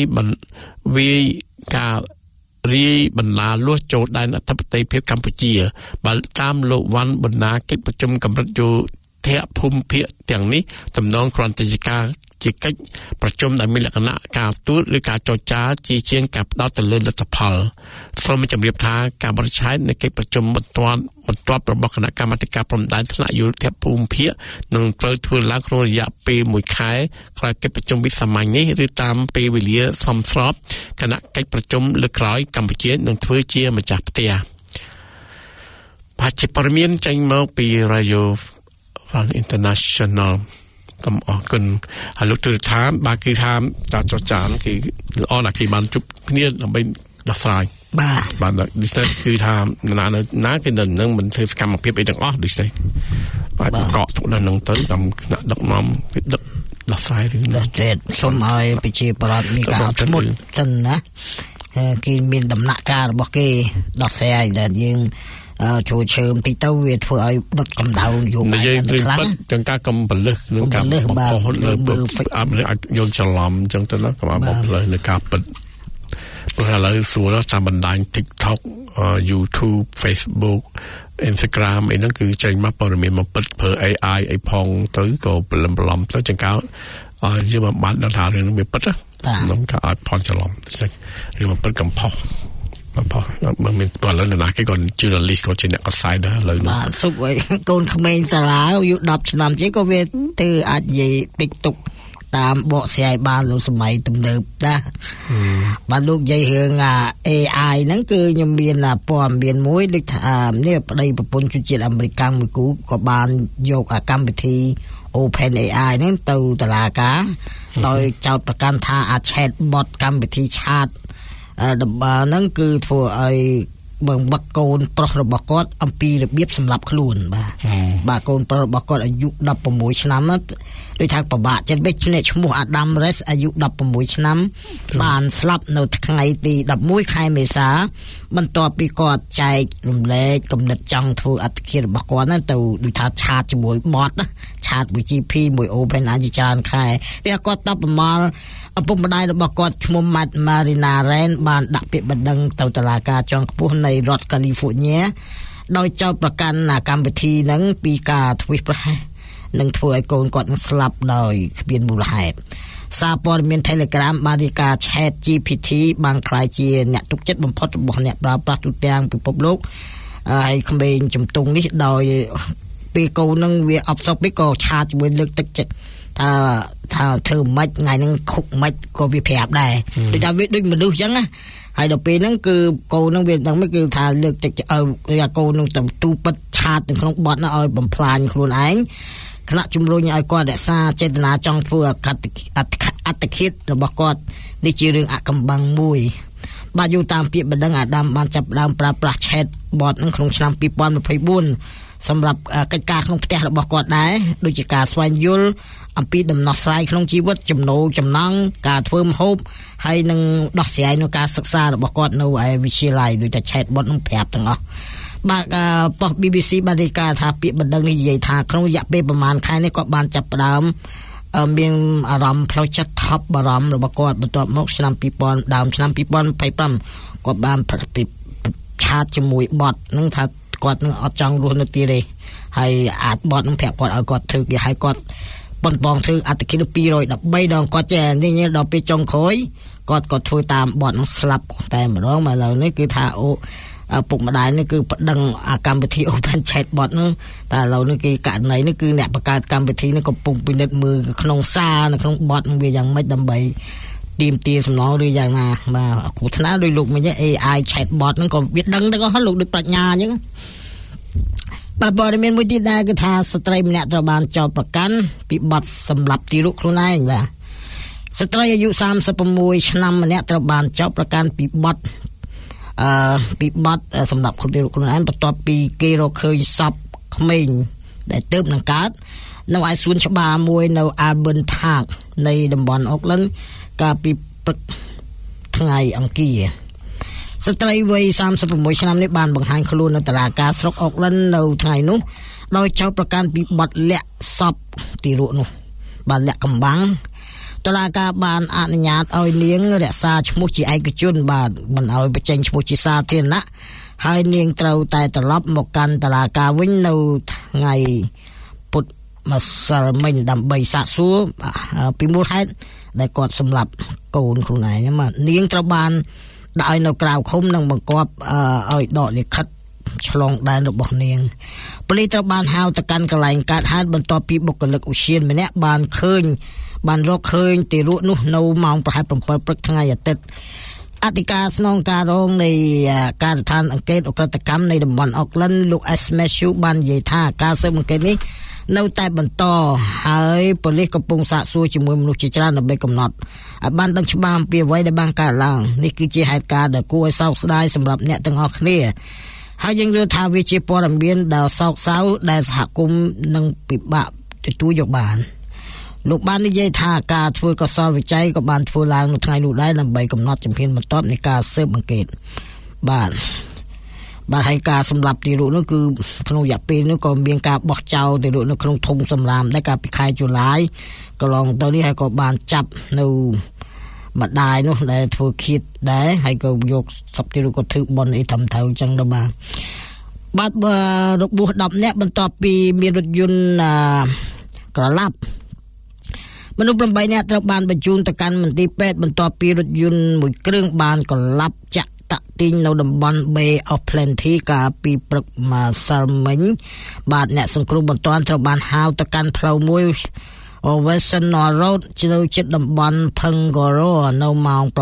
យបណ្ដាលួសចូលដែនអធិបតេយ្យភាពកម្ពុជាបើតាមលោកវ៉ាន់ប៊ុនណាកិច្ចប្រជុំកម្រិតយោធាភូមិភាគទាំងនេះទំនងគ្រាន់តែជាកិច្ចប្រជុំដែលមានលក្ខណៈការទូតឬការចរចាជាងការផ្ដោតទៅលើលទ្ធផលសូមជម្រាបថាការបរិច្ឆេទនៃកិច្ចប្រជុំបន្ទាប់របស់គណៈកម្មាធិការព្រំដែនថ្នាក់យុទ្ធភូមិភាគនឹងត្រូវធ្វើឡើងក្នុងរយៈពេល1ខែក្រោយកិច្ចប្រជុំវិសាមញ្ញនេះឬតាមពេលវេលាសមស្របគណៈកិច្ចប្រជុំលើកក្រោយកម្ពុជានឹងធ្វើជាម្ចាស់ផ្ទះជាព័ត៌មានចេញមកពី Radio International សូមអរគុណហើយលោកទូរថាបាទគឺថាចរចាគឺល្អណាស់គេបានជួបគ្នាដើម្បីដោះស្រាយបាទដូចនេះគឺថាណាគេនឹងមិនធ្វើសកម្មភាពអីទាំងអស់ដូចនេះបាទកក់ទុកដល់នឹងទៅតាមថ្នាក់ដឹកនាំគេដឹកដោះស្រាយរឿងនេះទេសូមឲ្យប្រជាប្រដ្ឋមានការអត់ធ្មត់ចឹងណាគេមានដំណាក់កាលរបស់គេដោះស្រាយដែលយើងចូលឈើមទីទៅវាធ្វើឲ្យដុតកម្ដៅយោបាយទៅខ្លាំងចឹងការកំពលឹះនឹងការបំផុសលើអត់យល់ច្រឡំចឹងទៅណាក៏បំពលឹះនៅការពិតព្រោះឥឡូវស្រួលតាមបណ្ដាញ TikTok YouTube Facebook Instagram អីហ្នឹងគឺចេញមកព័ត៌មានមកពិតប្រើ AI អីផងទៅក៏ប្រឡំទៅចឹងកោយើងមិនបានដឹងថារឿងនេះវាពិតណាខ្ញុំក៏អត់ផន់ច្រឡំរឿងមកពិតកំផុសមិនមានតើលើណាគេក៏ journalist ក៏ជាអ្នកកសាយដែរឥឡូវនេះបាទសុខហើយកូនក្មេងសាលាអាយុ10ឆ្នាំជិះក៏វាទៅអាចនិយាយ TikTok តាមបកស្រាយបាននៅសម័យទំនើបដែរបាទលោកនិយាយរឿង AI ហ្នឹងគឺខ្ញុំមានព័ត៌មានមួយដូចថានេះប្តីប្រពន្ធជនជាតិអាមេរិកមួយគូក៏បានយកកម្មវិធី Open AI ហ្នឹងទៅតុលាការដោយចោទប្រកាន់ថាchat bot កម្មវិធីឆាតហ្នឹងគឺធ្វើឲ្យបើបឹកកូនប្រុសរបស់គាត់អំពីរបៀបសម្លាប់ខ្លួនបាទកូនប្រុសរបស់គាត់អាយុ16ឆ្នាំដូចថាពិបាកចិត្តវិញឈ្មោះ Adam Rees អាយុ16ឆ្នាំបានស្លាប់នៅថ្ងៃទី11ខែមេសាបន្ទាប់ពីគាត់ចែករំលែកគំនិតចង់ធ្វើអត្តឃាតរបស់គាត់ទៅដូចថាឆាតជាមួយ bot ឆាតមួយ GP មួយ Open AI ច្រើនខែវាគាត់តបប្រមាលឪពុកម្ដាយរបស់គាត់ឈ្មោះ Marina Ren បានដាក់ពាក្យបណ្ដឹងទៅតុលាការជាន់ខ្ពស់នៃរដ្ឋ California ដោយចោទប្រកាន់កម្មវិធីហ្នឹងពីការធ្វេសប្រហែសនឹងធ្វើឲ្យកូនគាត់ស្លាប់ដោយគ្មានមូលហេតុសារព័ត៌មាន Telegram បានរាយការណ៍ Chat GPT បានក្លាយជាអ្នកទុកចិត្តបំផុតរបស់អ្នកប្រើប្រាស់ទូទាំងពិភពលោកហើយក្មេងជំទង់នេះដោយពេលកូននឹងវាអបសពពេកក៏ឆាតជាមួយលើកទឹកចិត្តថាធ្វើមិនថ្ងៃហ្នឹងខុកមិនក៏វាប្រាប់ដែរដូចថាវាដូចមនុស្សអញ្ចឹងណាហើយដល់ពេលហ្នឹងគឺកូនហ្នឹងវាដឹងមិនគឺថាលើកទឹកឲ្យកូនហ្នឹងទៅទូពិតឆាតនៅក្នុងបទហ្នឹងឲ្យបំផ្លាញខ្លួនឯងគណៈជំរុញឲ្យគាត់រក្សាចេតនាចង់ធ្វើអត្តឃាតរបស់គាត់នេះជារឿងអកំបាំងមួយបាទយូរតាមពាក្យបណ្ដឹងអាដាមបានចាប់ផ្ដើមប្រើប្រាស់ chat bot ហ្នឹងក្នុងឆ្នាំ2024សម្រាប់កិច្ចការក្នុងផ្ទះរបស់គាត់ដែរដូចជាការស្វែងយល់អំពីដំណោះស្រាយក្នុងជីវិតចំណូលចំណង់ការធ្វើម្ហូបហើយនឹងដោះស្រាយនៅការសិក្សារបស់គាត់នៅឯវិទ្យាល័យដូចតែ chat bot នឹងប្រាប់ទាំងអស់បាទប៉ុស្តិ៍ BBC បានរាយការណ៍ថាពាក្យបណ្ដឹងនេះនិយាយថាក្នុងរយៈពេលប្រហែលខែនេះគាត់បានចាប់ផ្ដើមមានអារម្មណ៍ផ្លូវចិត្តថប់បារម្ភរបស់គាត់បន្ទាប់មកឆ្នាំ2000ដើមឆ្នាំ2025គាត់បានឆាតជាមួយ bot នឹងថាគាត់នឹងអត់ចង់រស់នៅទៀតទេហើយអាច bot នឹងប្រាប់គាត់ឲ្យគាត់ធ្វើគេឲ្យគាត់ប៉ុនបងធ្វើអត្តឃាត213ដងគាត់ចេះនេះដល់ពេលចុងក្រោយគាត់ក៏ធ្វើតាម bot នឹងស្លាប់តែម្ដងមកឥឡូវនេះគឺថាពុកម្ដាយនេះគឺប្តឹងកម្មវិធី Open Chat Bot ហ្នឹងតែឥឡូវនេះគេករណីនេះគឺអ្នកបង្កើតកម្មវិធីនេះកំពុងពិនិត្យមើលក្នុងសារនៅក្នុង bot នឹងវាយ៉ាងម៉េចដើម្បីទាមទារសំណងឬយ៉ាងណាបាទគ្រូថ្នាក់ដោយលោកមិញ AI Chat Bot ហ្នឹងក៏វាដឹងទាំងអស់លោកដូចប្រាជ្ញាអញ្ចឹងបាទព័ត៌មានមួយទៀតដែរគឺថាស្ត្រីម្នាក់ត្រូវបានចោទប្រកាន់ពីបទសម្លាប់ទារកខ្លួនឯងបាទស្ត្រីអាយុ36ឆ្នាំម្នាក់ត្រូវបានចោទប្រកាន់ពីបទសម្រាប់ខ្លួនឯងបន្ទាប់ពីគេរកឃើញសពក្មេងដែលទើបនឹងកើតនៅឯសួនច្បារមួយនៅ Albion Park នៃតំបន់ Auckland កាលពីព្រឹកថ្ងៃអង្គារស្ត្រីវ័យ36ឆ្នាំនេះបានបង្ហាញខ្លួននៅតុលាការស្រុក Auckland នៅថ្ងៃនោះដោយចោទប្រកាន់ពីបទលាក់សពទារកនោះបានលាក់កំបាំងតុលាការបានអនុញ្ញាតឲ្យនាងរក្សាឈ្មោះជាឯកជនបាទមិនឲ្យបញ្ចេញឈ្មោះជាសាធារណៈហើយនាងត្រូវតែត្រឡប់មកកាន់តុលាការវិញនៅថ្ងៃពុធម្សិលមិញដើម្បីសាកសួរពីមូលហេតុដែលគាត់សម្លាប់កូនខ្លួនឯងបាទនាងត្រូវបានដាក់ឲ្យនៅក្រៅឃុំនិងបង្គាប់ឲ្យដកលិខិតឆ្លងដែនរបស់នាងប៉ូលីសត្រូវបានហៅទៅកាន់កន្លែងកើតហេតុបន្ទាប់ពីបុគ្គលិកឧទ្យានម្នាក់បានរកឃើញទារកនោះនៅម៉ោងប្រហែល 7 ព្រឹកថ្ងៃអាទិត្យអធិការស្នងការរងនៃការដ្ឋានអង្កេតអក្រិតកម្មនៃតំបន់ Auckland លោក S. Matthew បាននិយាយថាការស៊ើបអង្កេតនេះនៅតែបន្តហើយប៉ូលីសកំពុងសាកសួរជាមួយមនុស្សជាច្រើនដើម្បីកំណត់ឲ្យបានដឹងច្បាស់អំពីអ្វីដែលបានកើតឡើងនេះគឺជាហេតុការណ៍ដែលគួរឲ្យសោកស្ដាយសម្រាប់អ្នកទាំងអស់គ្នាហើយយើងយល់ថាវាជាព័ត៌មានដែលសោកសៅដែលសហគមន៍នឹងពិបាកទទួលយកបានលោកបាននិយាយថាការធ្វើកសលវិច័យក៏បានធ្វើឡើងនៅថ្ងៃនោះដែរដើម្បីកំណត់ជំហានបន្ទាប់នៃការស៊ើបអង្កេតបាទហើយការសម្លាប់ទារកនោះគឺក្នុងរយៈពេលនោះក៏មានការបោះចោលទារកនៅក្នុងធុងសម្រាមដែរកាលពីខែតុលាកន្លងទៅនេះហើយក៏បានចាប់នៅម្ដាយនោះដែលធ្វើឃាតដែរហើយក៏យកសពទារកក៏ធ្វើបន់អីត្រឹមត្រូវអញ្ចឹងទៅបាទរបួស10នាក់បន្ទាប់ពីមានរថយន្តក្រឡាប់មនុស្ស8នាក់ត្រូវបានបញ្ជូនទៅកាន់មន្ទីរពេទ្យបន្ទាប់ពីរថយន្តមួយគ្រឿងបានក្រឡាប់ចាក់តាក់ទីងនៅតំបន់ Bay of Plenty កាលពីព្រឹកម្សិលមិញបាទអ្នកសង្គ្រោះបន្ទាន់ត្រូវបានហៅទៅកាន់ផ្លូវមួយ Western Road នៅជិតតំបន់ Pangoro នៅម៉ោង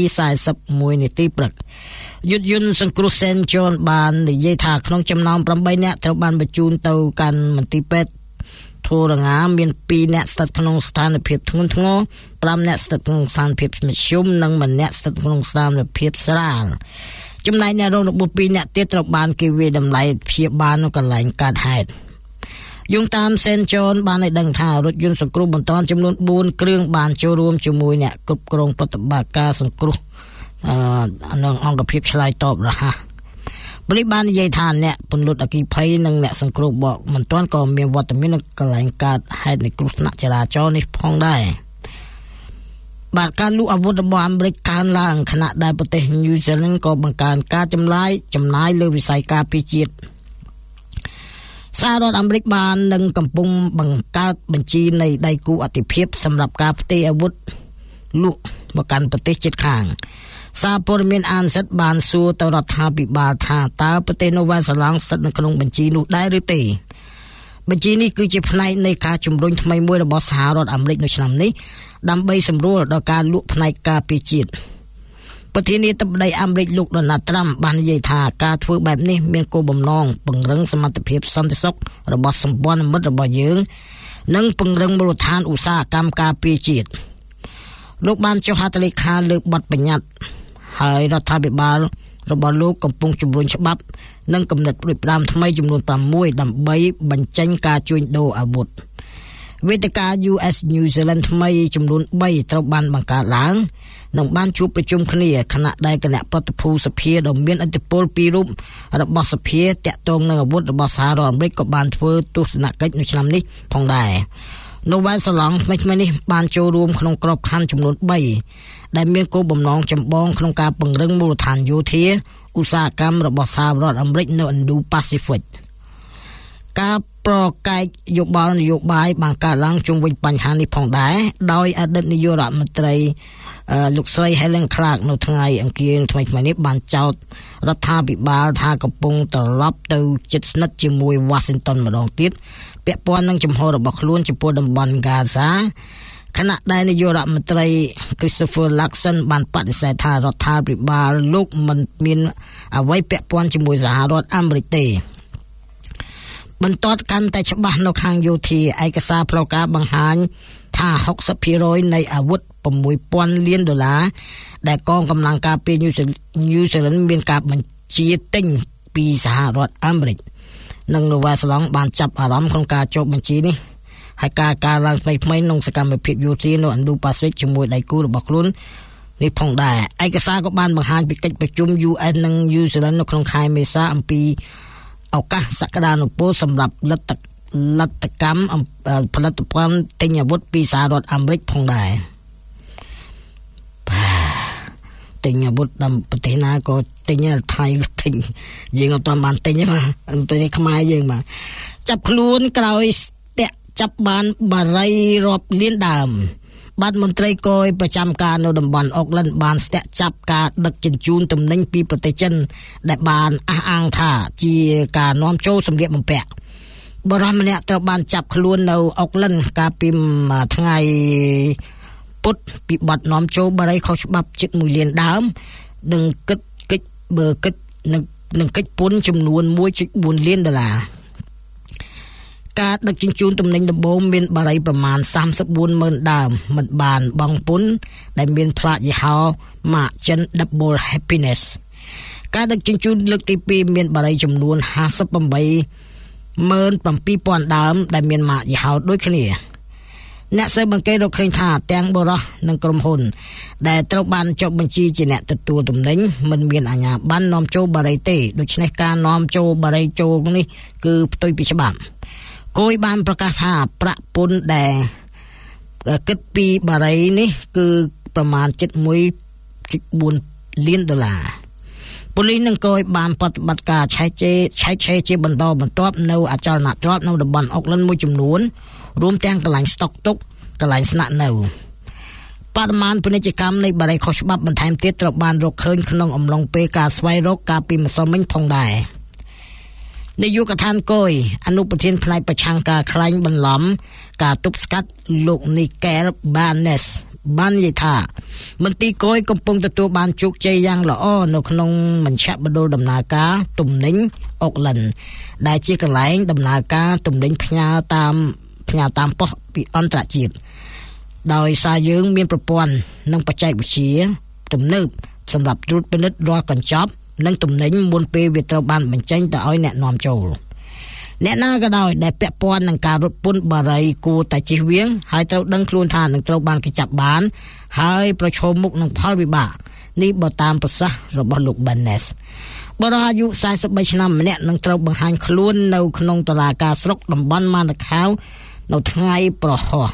7:41 នាទីព្រឹកយុទ្ធយន្តសង្គ្រោះ Saint John បាននិយាយថាក្នុងចំណោម8នាក់ត្រូវបានបញ្ជូនទៅកាន់មន្ទីរពេទ្យធូរងាមាន2អ្នកស្ថិតក្នុងស្ថានភាពធ្ងន់ធ្ងរ5អ្នកស្ថិតក្នុងស្ថានភាពមធ្យមនិង1អ្នកស្ថិតក្នុងស្ថានភាពស្រាលចំណែកអ្នករងរបួស2អ្នកទៀតត្រូវបានគេវាយតម្លៃព្យាបាលនៅកន្លែងកើតហេតុយោងតាម Saint John បានឲ្យដឹងថារថយន្តសង្គ្រោះបន្ទាន់ចំនួន4គ្រឿងបានចូលរួមជាមួយអ្នកគ្រប់គ្រងប្រតិបត្តិការសង្គ្រោះនិងអង្គភាពឆ្លើយតបរហ័សបរិបាននិយាយថាអ្នកពន្លត់អគ្គិភ័យនិងអ្នកសង្គ្រោះបកមិនទាន់ក៏មានវត្តមាននៅកន្លែងកើតហេតុនៃគ្រោះថ្នាក់ចរាចរណ៍នេះផងដែរបាទការលក់អាវុធរបស់អាមេរិកកើនឡើងខណៈដែលប្រទេស New Zealand ក៏បង្កើនការចំណាយលើវិស័យការពារជាតិសហរដ្ឋអាមេរិកបាននឹងកំពុងបង្កើតបញ្ជីនៃដៃគូអតិភិបសម្រាប់ការផ្ទេរអាវុធលក់មកកាន់ប្រទេសជិតខាងសារព័ត៌មានអានសិតបានសួរទៅរដ្ឋាភិបាលថាតើប្រទេសនូវែលសេឡង់ស្ថិតនៅក្នុងបញ្ជីនោះដែរឬទេបញ្ជីនេះគឺជាផ្នែកនៃការជំរុញថ្មីមួយរបស់សហរដ្ឋអាមេរិកនៅឆ្នាំនេះដើម្បីសម្រួលដល់ការលក់ផ្នែកការពារជាតិប្រធានាធិបតីអាមេរិកលោក Donald Trump បាននិយាយថាការធ្វើបែបនេះមានគោលបំណងពង្រឹងសមត្ថភាពសន្តិសុខរបស់សម្ព័ន្ធមិត្តរបស់យើងនិងពង្រឹងមូលដ្ឋានឧស្សាហកម្មការពារជាតិលោកបានចុះហត្ថលេខាលើបទបញ្ញត្តិហើយរដ្ឋាភិបាលរបស់លោកកំពុងជំរុញច្បាប់និងកំណត់ផ្ដួចផ្ដើមថ្មីចំនួន6ដើម្បីបញ្ចេញការជួញដូរអាវុធវេទិកា US New Zealand ថ្មីចំនួន3ត្រូវបានបង្កើតឡើងនិងបានជួបប្រជុំគ្នាខណៈដែលគណៈប្រតិភូសភាដ៏មានឥទ្ធិពលពីររូបរបស់សភាតាក់ទងនឹងអាវុធរបស់សហរដ្ឋអាមេរិកក៏បានធ្វើទស្សនកិច្ចនៅឆ្នាំនេះផងដែរនូវែលសេឡង់ថ្មីនេះបានចូលរួមក្នុងក្របខ័ណ្ឌចំនួន3ដែលមានគោលបំណងចម្បងក្នុងការពង្រឹងមូលដ្ឋានយោធាឧស្សាហកម្មរបស់សហរដ្ឋអាមេរិកនៅ Indo-Pacific ការប្រកែកយោបល់នយោបាយបានកើតឡើងជុំវិញបញ្ហានេះផងដែរដោយអតីតនាយករដ្ឋមន្ត្រីលោកស្រី Helen Clark នៅថ្ងៃអង្គារថ្មីនេះបានចោទរដ្ឋាភិបាលថាកំពុងត្រឡប់ទៅជិតស្និទ្ធជាមួយ Washington ម្ដងទៀតពាក់ព័ន្ធនឹងជំហររបស់ខ្លួនចំពោះតំបន់ Gaza ខណៈដែលនាយករដ្ឋមន្ត្រី Christopher Luxon បានបដិសេធថារដ្ឋាភិបាលលោកមិនមានអ្វីពាក់ព័ន្ធជាមួយសហរដ្ឋអាមេរិកទេបន្ទាត់កាន់តែច្បាស់នៅខាងយោធាឯកសារផ្លូវការបង្ហាញថា 60% នៃអាវុធ$6,000 លានដែលកងកម្លាំងការពារ New Zealand មានការបញ្ជាទិញពីសហរដ្ឋអាមេរិកនិងនូវែលសេឡង់បានចាប់អារម្មណ៍ក្នុងការចុះបញ្ជីនេះហើយការឡើងថ្មីៗក្នុងសកម្មភាពយោធានៅ Indo-Pacific ជាមួយដៃគូរបស់ខ្លួននេះផងដែរឯកសារក៏បានបង្ហាញពីកិច្ចប្រជុំ UN និង New Zealand នៅក្នុងខែមេសាអំពីឱកាសសក្តានុពលសម្រាប់លទ្ធកម្មផលិតផលទិញអាវុធពីសហរដ្ឋអាមេរិកផងដែរទិញអាវុធតាមប្រទេសណាក៏ទិញថៃក៏ទិញយើងអត់ទាន់បានទិញទេបាទប្រទេសខ្មែរយើងបាទចាប់ខ្លួនក្រោយស្ទាក់ចាប់បានបារីរាប់លានដើមបាទមន្ត្រីគយប្រចាំការនៅតំបន់អូកឡែនបានស្ទាក់ចាប់ការដឹកជញ្ជូនទំនិញពីប្រទេសចិនដែលបានអះអាងថាជាការនាំចូលសម្លៀកបំពាក់បរិសម្នាក់ត្រូវបានចាប់ខ្លួននៅអូកឡែនកាលពីថ្ងៃពុធពីបទនាំចូលបារីខុសច្បាប់ជិត1លានដើមនិងកិច្ចពន្ធចំនួន$1.4 លានការដឹកជញ្ជូនទំនិញដំបូងមានបារីប្រមាណ 34,000 ដើមមិនបានបង់ពន្ធដែលមានផ្លាកយីហោ Margin Double Happiness ការដឹកជញ្ជូនលើកទី2មានបារីចំនួន 58,700 ដើមដែលមានម៉ាកយីហោដូចគ្នាអ្នកស៊ើបអង្កេតរកឃើញថាទាំងបរិះនិងក្រុមហ៊ុនដែលត្រូវបានចុះបញ្ជីជាអ្នកទទួលទំនិញមិនមានអាជ្ញាប័ណ្ណនាំចូលបារីទេដូច្នេះការនាំចូលបារីចូលនេះគឺផ្ទុយពីច្បាប់គយបានប្រកាសថាប្រាក់ពន្ធដែលគិតពីបារីនេះគឺប្រមាណ 7.4 លានដុល្លារប៉ូលីសនឹងគយបានបប្រតិបត្តិការឆែកឆេរជាបន្តបន្ទាប់នៅអចលនទ្រព្យនៅតំបន់អូកឡិនមួយចំនួនរួមទាំងកន្លែងស្តុកទុកកន្លែងស្នាក់នៅបរិមាណពាណិជ្ជកម្មនៃបារីខុសច្បាប់បន្ថែមទៀតត្រូវបានរកឃើញក្នុងអំឡុងពេលការស្វែងរកការពីម្សិលមិញផងដែរនាយកដ្ឋានគយអនុប្រធានផ្នែកប្រឆាំងការក្លែងបន្លំការទប់ស្កាត់លោក Nickel Barnes បាននិយាយថាមន្ទីរគយកំពុងទទួលបានជោគជ័យយ៉ាងល្អនៅក្នុងមជ្ឈមណ្ឌលដំណើរការទំនិញអូកឡិនដែលជាកន្លែងដំណើរការទំនិញផ្ញើតាមប៉ុស្តិ៍ពីអន្តរជាតិដោយសារយើងមានប្រព័ន្ធនិងបច្ចេកវិទ្យាទំនើបសម្រាប់ត្រួតពិនិត្យរាល់កញ្ចប់និងទំនិញមុនពេលវាត្រូវបានបញ្ចេញទៅឲ្យអ្នកនាំចូលអ្នកណាក៏ដោយដែលពាក់ព័ន្ធនឹងការរត់ពន្ធបារីគួរតែជៀសវាងហើយត្រូវដឹងខ្លួនថានឹងត្រូវបានគេចាប់បានហើយប្រឈមមុខនឹងផលវិបាកនេះបើតាមប្រសាសន៍របស់លោក Barnes បរិយាអាយុ43ឆ្នាំម្នាក់នឹងត្រូវបង្ហាញខ្លួននៅក្នុងតុលាការស្រុកតំបន់ម៉ានខាវនៅថ្ងៃប្រហោះ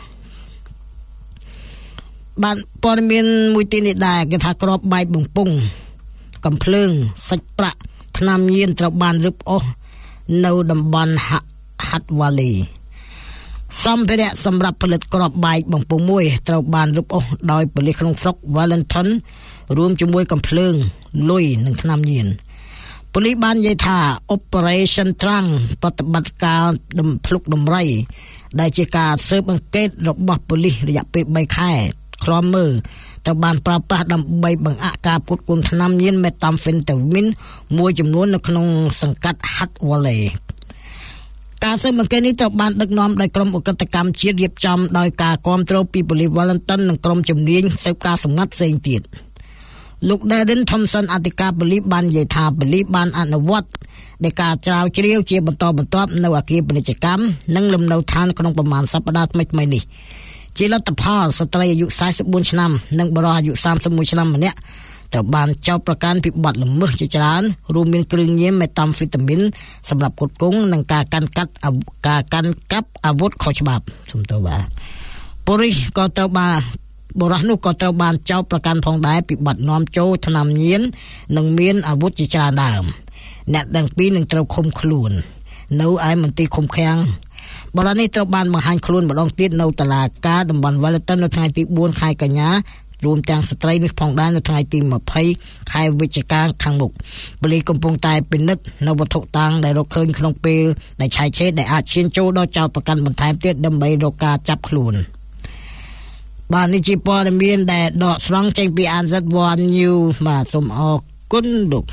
បានព័ត៌មានមួយទីនេះដែរគេថាក្របបែកបំពង់កំភ្លើងសាច់ប្រាក់ថ្នាំញៀនត្រូវបានរឹបអូសនៅតំបន់ហាត់វ៉ាលីសម្ភារៈសម្រាប់ផលិតក្របបែកបំពង់មួយត្រូវបានរឹបអូសដោយប៉ូលីសក្នុងស្រុក Wellington រួមជាមួយកំភ្លើងលុយនិងថ្នាំញៀនប៉ូលីសបាននិយាយថា Operation Trunk ប្រតិបត្តិការភ្លុកដំរីដែលជាការស៊ើបអង្កេតរបស់ប៉ូលីសរយៈពេល3ខែឃ្លាំមើលត្រូវបានប្រើប្រាស់ដើម្បីបង្អាក់ការផ្គត់ផ្គង់ថ្នាំញៀន Methamphetamine មួយចំនួននៅក្នុងសង្កាត់ Hutt Valley ការស៊ើបអង្កេតនេះត្រូវបានដឹកនាំដោយក្រុមឧក្រិដ្ឋកម្មជាតិរៀបចំដោយការគាំទ្រពីប៉ូលីស Wellington និងក្រុមជំនាញស៊ើបការសម្ងាត់ផ្សេងទៀតលោក Darren Thompson អធិការប៉ូលីសបាននិយាយថាប៉ូលីសបានអនុវត្តដោយការច្រាវជ្រាវជាបន្តបន្ទាប់នៅអគារពាណិជ្ជកម្មនិងលំនៅឋានក្នុងប្រមាណសប្តាហ៍ថ្មីៗនេះជាលទ្ធផលស្ត្រីអាយុ44ឆ្នាំនិងបុរសអាយុ31ឆ្នាំម្នាក់ត្រូវបានចោទប្រកាន់ពីបទល្មើសជាច្រើនរួមមានគ្រឿងញៀន Methamphetamine សម្រាប់ផ្គត់ផ្គង់និងការកាន់កាប់អាវុធខុសច្បាប់សំទោសបាទប៉ូលីសក៏ត្រូវបានបុរសនោះក៏ត្រូវបានចោទប្រកាន់ផងដែរពីបទនាំចូលថ្នាំញៀននិងមានអាវុធជាច្រើនដើមអ្នកទាំងពីរនឹងត្រូវឃុំខ្លួននៅឯមន្ទីរឃុំឃាំងបរិយានេះត្រូវបានបង្ហាញខ្លួនម្ដងទៀតនៅតុលាការតំបន់ Wellington នៅថ្ងៃទី4ខែកញ្ញារួមទាំងស្ត្រីនេះផងដែរនៅថ្ងៃទី20ខែវិច្ឆិកាខាងមុខប៉ូលីសកំពុងតែពិនិត្យនៅវត្ថុតាងដែលរកឃើញក្នុងពេលដែលឆែកឆេរដែលអាចឈានចូលដល់ចោទប្រកាន់បន្ថែមទៀតដើម្បីរកការចាប់ខ្លួនបាទនេះជាព័ត៌មានដែលដកស្រង់ចេញពី ANZ1 News បាទសូមអរគុណលោក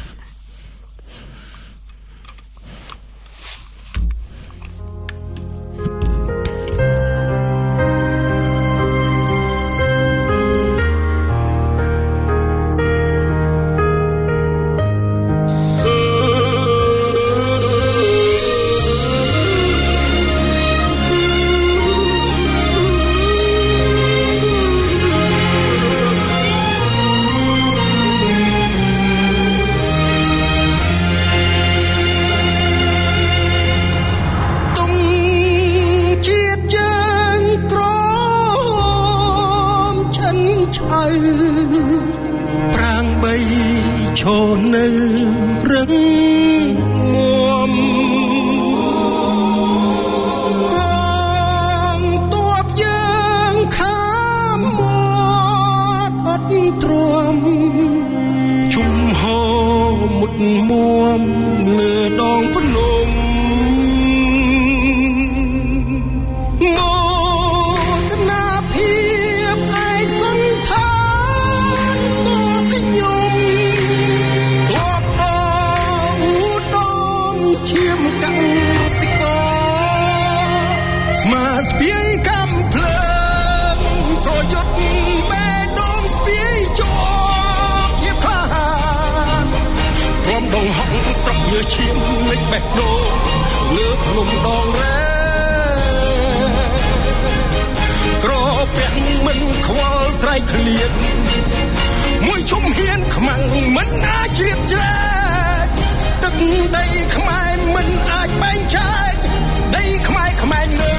ក្រខ្វល់ស្រែកឃ្លាតមួយជុំហ៊ានខ្មាំងមិនអាចជ្រាបជ្រែកទឹកដីខ្មែរមិនអាចបែងចែកដីខ្មែរនៅ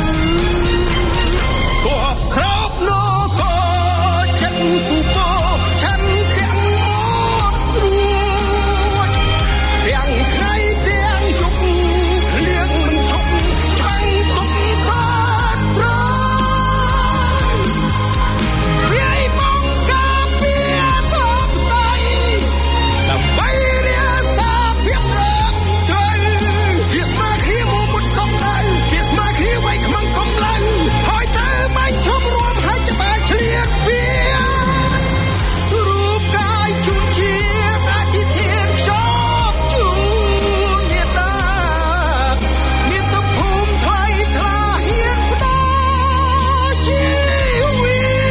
ទោះស្រោបនគរចិត្តពូពោឆាន់ទាំងមកស្រួចទាំងថ្ងៃទាំងយប់លៀងមិនឈប់ច្បាំងទុកបាត់ត្រង់វាយបងការពារទបដៃដើម្បីរាសាភាពរឹងត្រូវវាស្មើគ្នាមកមុតសំដៅវាស្មើគ្នាໄວខ្មាំងកំឡៅហើយទៅបាញ់ឈប់រួមហើយច្បាស់ឆ្លៀតវារូបកាយជួនជាតិអធិធិខ្យប់ជួនមេត្តាមានទឹកភូមិថ្លៃថ្លាហ៊ានផ្ដល់ជីវិត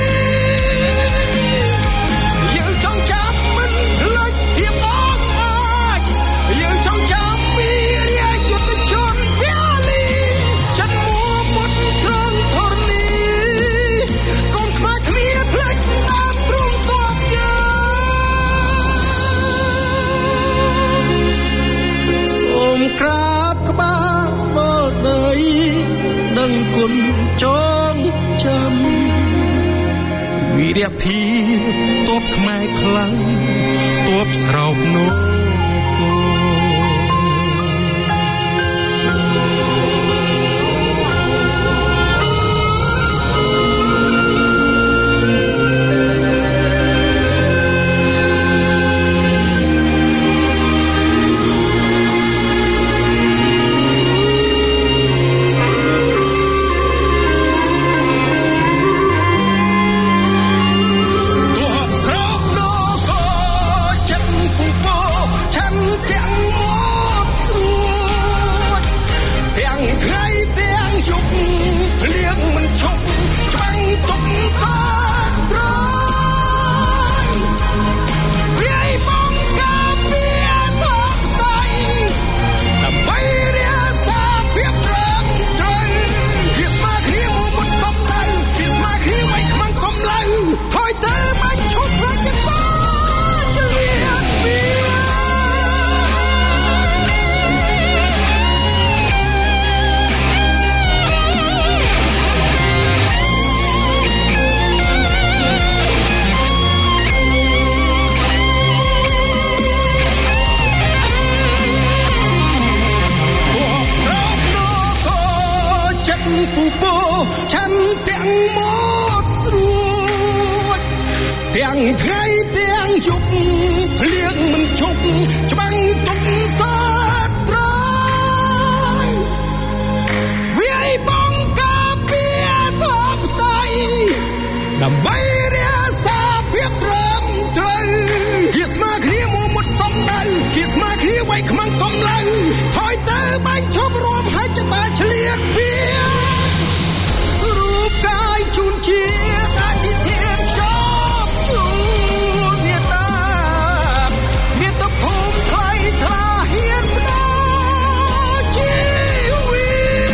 យើងចង់ចាប់មិនភ្លេចភាពអស់អាចយើងចង់ចាប់ពីរាជយុទ្ធជនវាលីចិនមួមុតត្រង់ធរណីកូនខ្មែរគ្នាភ្លេចដើមទ្រង់ទ័ពយើងសូមក្រាបក្បាលដល់ដីដឹងគុណចងចាំវីរភាពទ័ពខ្មែរខ្លាំងទ័ពស្រោបនគរទាំងថ្ងៃទាំងយប់ភ្លៀងមិនឈប់ច្បាំងទុកសាត្រាយវាយបងការពារទបដៃដើម្បីរាសាភាពត្រឹមត្រូវជាស្មើគ្នាមកមុតសំដៅជាស្មើគ្នាໄວខ្មាំងកំឡៅថយទៅបាញ់ឈប់រួមហើយចតាឆ្លៀតវារូបកាយជួនជាតិអធិធិជួនមេត្តាមានទឹកភូមិថ្លៃថ្លាហ៊ានផ្ដល់ជីវិត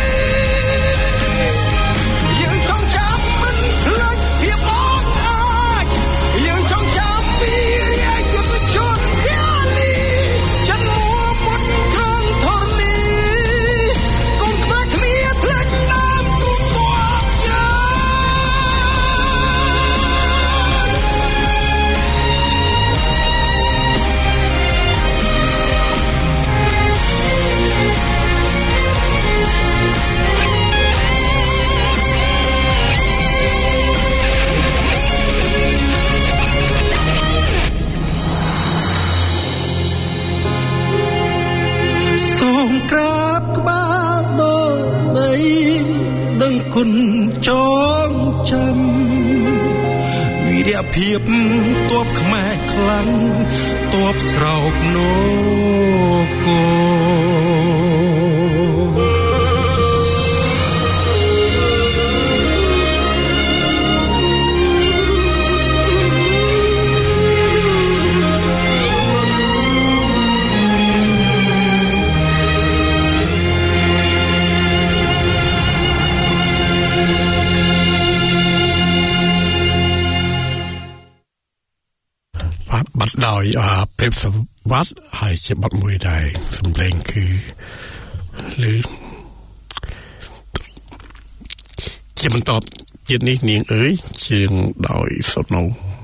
យើងចង់ចាប់មិនភ្លេចភាពអស់អាចយើងចង់ចាប់ពីរាជយុទ្ធជនវាលីចិនមួមុតត្រង់ធរណីកូនខ្មែរគ្នាភ្លេចដើមទ្រង់ទ័ពយើងសូមក្រាបក្បាលដល់ដីដឹងគុណចងចាំវីរភាពទ័ពខ្មែរខ្លាំងទ័ពស្រោបនគរបាត់ដោយព្រៀបសវត្តហើយជាបាត់មួយដែរសំឡេងគឺឬជាបន្តជាតិនេះនាងអើយជាងដោយសុតនៅ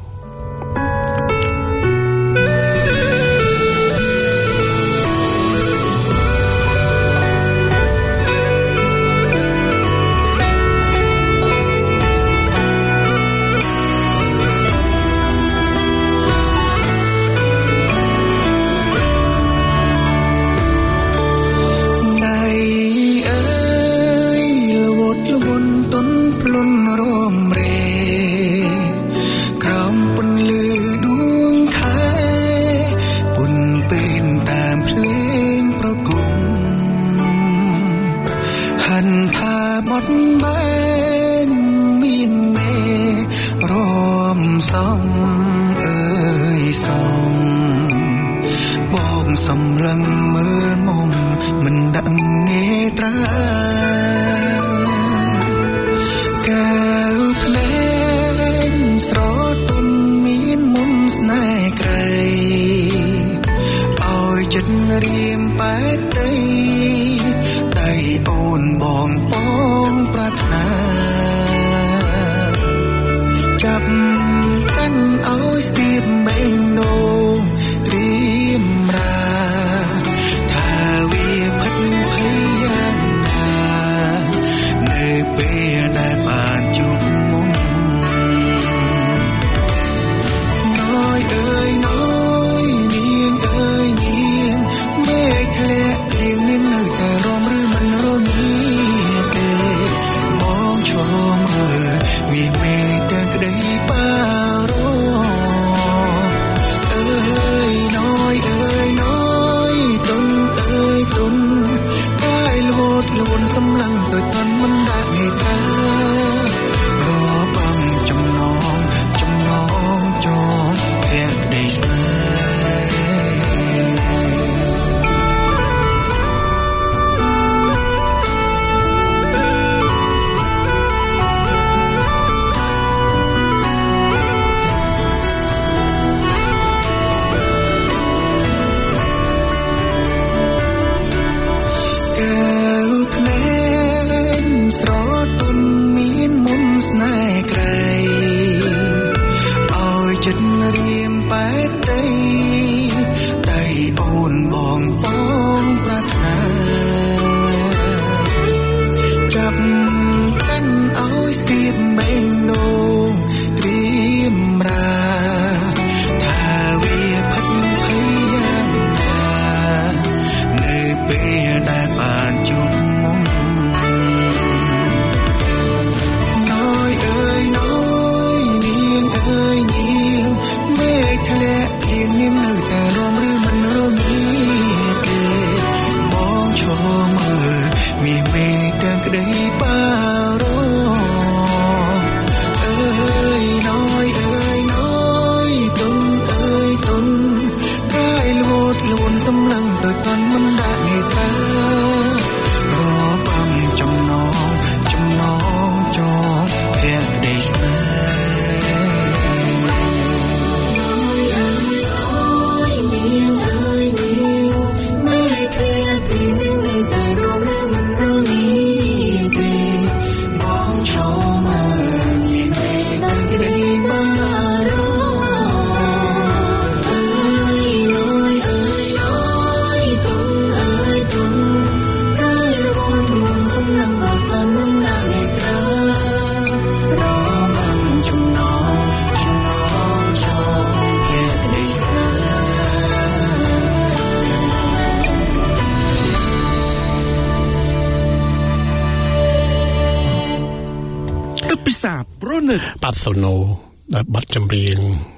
បាត់សូណូបាត់ចម្រៀង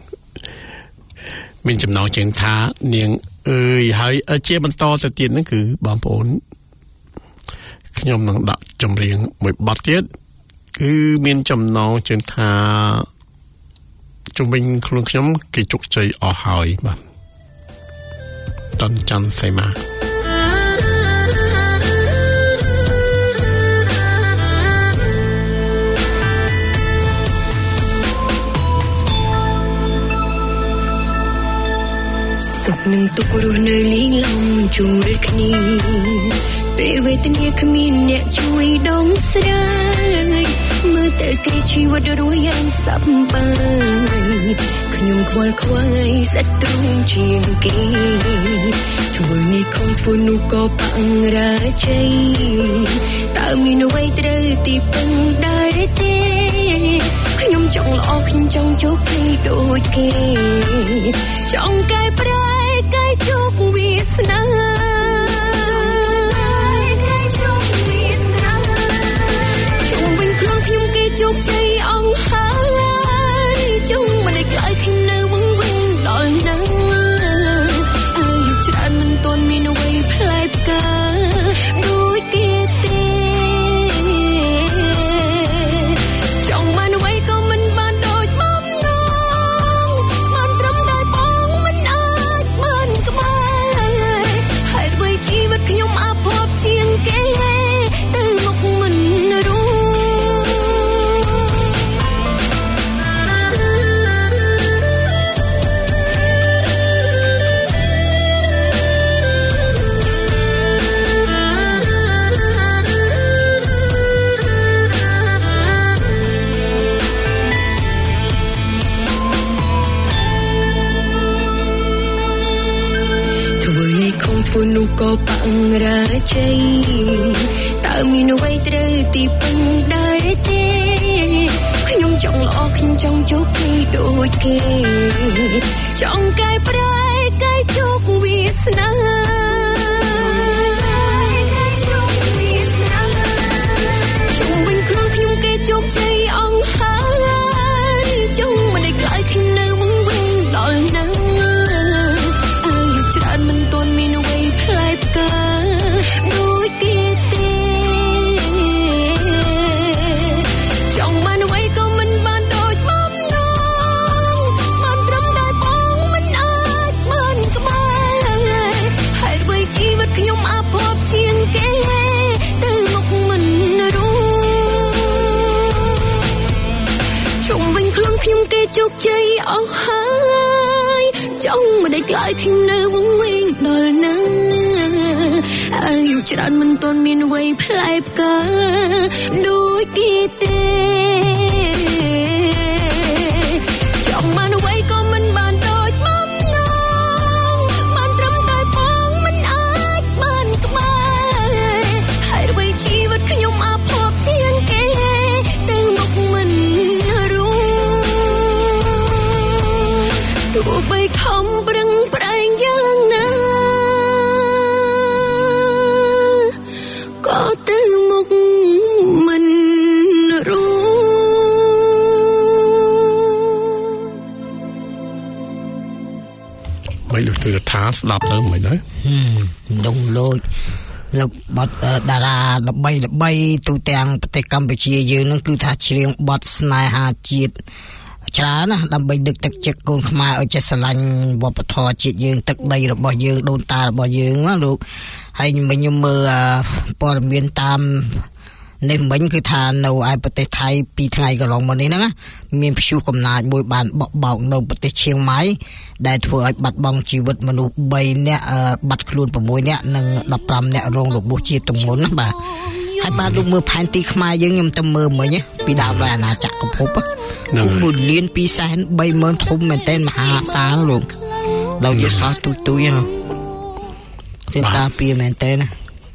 មានចំណងជើងថានាងអើយហើយជាបន្តទៅទៀតហ្នឹងគឺបងប្អូនខ្ញុំនឹងដាក់ចម្រៀងមួយបទទៀតគឺមានចំណងជើងថាជំវិញខ្លួនខ្ញុំគេជោគជ័យអស់ហើយបាទតនច័ន្ទសីមាសុខនឹងទុក្ខរស់នៅលីឡំជួរគ្នាពេលវេទនាគ្មានអ្នកជួយដងស្រាយមើលទៅគេជីវិតរស់យ៉ាងសប្បាយខ្ញុំខ្វល់ខ្វាយស្អិតទ្រូងជាងគេធ្វើនេះខំធ្វើនោះក៏បាំងរាជ័យតើមានអ្វីត្រូវទីពឹងដែរទេខ្ញុំចង់ល្អខ្ញុំចង់ជោគជ័យដូចគេចង់កែប្រែកែជោគវាសនាខ្ញុំគេជោគជ័យអង្គហើយជុំមិនខ្លាចខ្ញុំនៅវង្វេងដល់ណាអាយុច្រើនមិនទាន់មានអ្វីផ្លែផ្កាដូចគេទេចង់បានអ្វីក៏មិនបានដូចបំណងបានត្រឹមតែបងមិនអាចបានក្បែរហើយអ្វីជីវិតខ្ញុំអាប់អបជាងគេទៅមុខមិនรู้ធ្វើនោះក៏បាំងរាជ័យតើមានអ្វីត្រូវទីពឹងដែរទេខ្ញុំចង់ល្អខ្ញុំចង់ជោគជ័យដូចគេចង់កែប្រែកែជោគវាសនាជុំវិញខ្លួនខ្ញុំគេជោគជ័យអង្គហើយជុំមិនខ្លាចខ្ញុំនៅវង្វេងដល់ណាច្រើនមិនទាន់មានអ្វីផ្លែផ្កាដូចគេទេចង់បានអ្វីក៏មិនបានដូចបំណងបានត្រឹមតែបងមិនអាចបានក្បែរហើយអ្វីជីវិតខ្ញុំអាប់អបជាងគេទៅមុខមិនรู้ជុំវិញខ្លួនខ្ញុំគេជោគជ័យអស់ហើយចង់មិនได้ខ្លាចខ្ញុំនៅវង្វេងដល់ណាអាយុច្រើនមិនទាន់មានអ្វីផ្លែផ្កាដូចគេទេចង់បានអ្វីក៏មិនបានដូចបំណងបានត្រឹមតែបងមិនអាចបានក្បែរហើយអ្វីជីវិតខ្ញុំអាប់អបជាងគេទៅមុខមិនรู้ទោះបីខំប្រឹងប្រែងយ៉ាងណាក៏ទៅមុខមិនรู้មិនលុះទៅថាស្ដាប់ទៅមិនដែរដងលូចលោកបទតារាល្បីទូទាំងប្រទេសកម្ពុជាយើងនឹងគឺថាច្រៀងបទស្នេហាជាតិច្រើនណាស់ដើម្បីដឹកទឹកចិត្តកូនខ្មែរឲ្យចេះស្រឡាញ់វប្បធម៌ជាតិយើងទឹកដីរបស់យើងដូនតារបស់យើងណាលោកហើយខ្ញុំមើលព័ត៌មានតាមនេះមិញគឺថានៅឯប្រទេសថៃ2ថ្ងៃកន្លងមកនេះហ្នឹងមានព្យុះកំណាចមួយបានបក់បោកនៅប្រទេសឈៀងម៉ៃដែលធ្វើឲ្យបាត់បង់ជីវិតមនុស្ស3នាក់បាត់ខ្លួន6នាក់និង15នាក់រងរបួសជាទម្ងន់ណាបាទហើយបាទលោកមើលផែនទីខ្មែរយើងខ្ញុំទៅមើលមិញពីដើមដល់អាណាចក្រពិភពហ្នឹង1លាន230,000ធំមែនតើមហាសាលលោកដល់យកសោះទុយហ្នឹងគេការពារមែនតើណា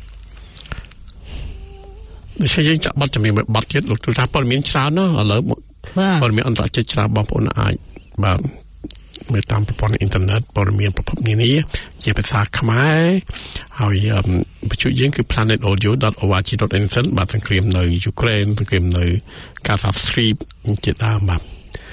ដូចជាយើងចាក់បទចម្រៀងមួយបទទៀតលោកទូថាព័ត៌មានច្រើនណាស់ឥឡូវព័ត៌មានអន្តរជាតិច្រើនបងប្អូនអាចបាទមើលតាមប្រព័ន្ធអ៊ីនធឺណិតព័ត៌មានប្រភពនានាជាភាសាខ្មែរហើយវិទ្យុយើងគឺ planetaudio.org.nz បាទសង្គ្រាមនៅយូក្រែនសង្គ្រាមនៅកាសាស្ទ្រីបជាដើមបាទ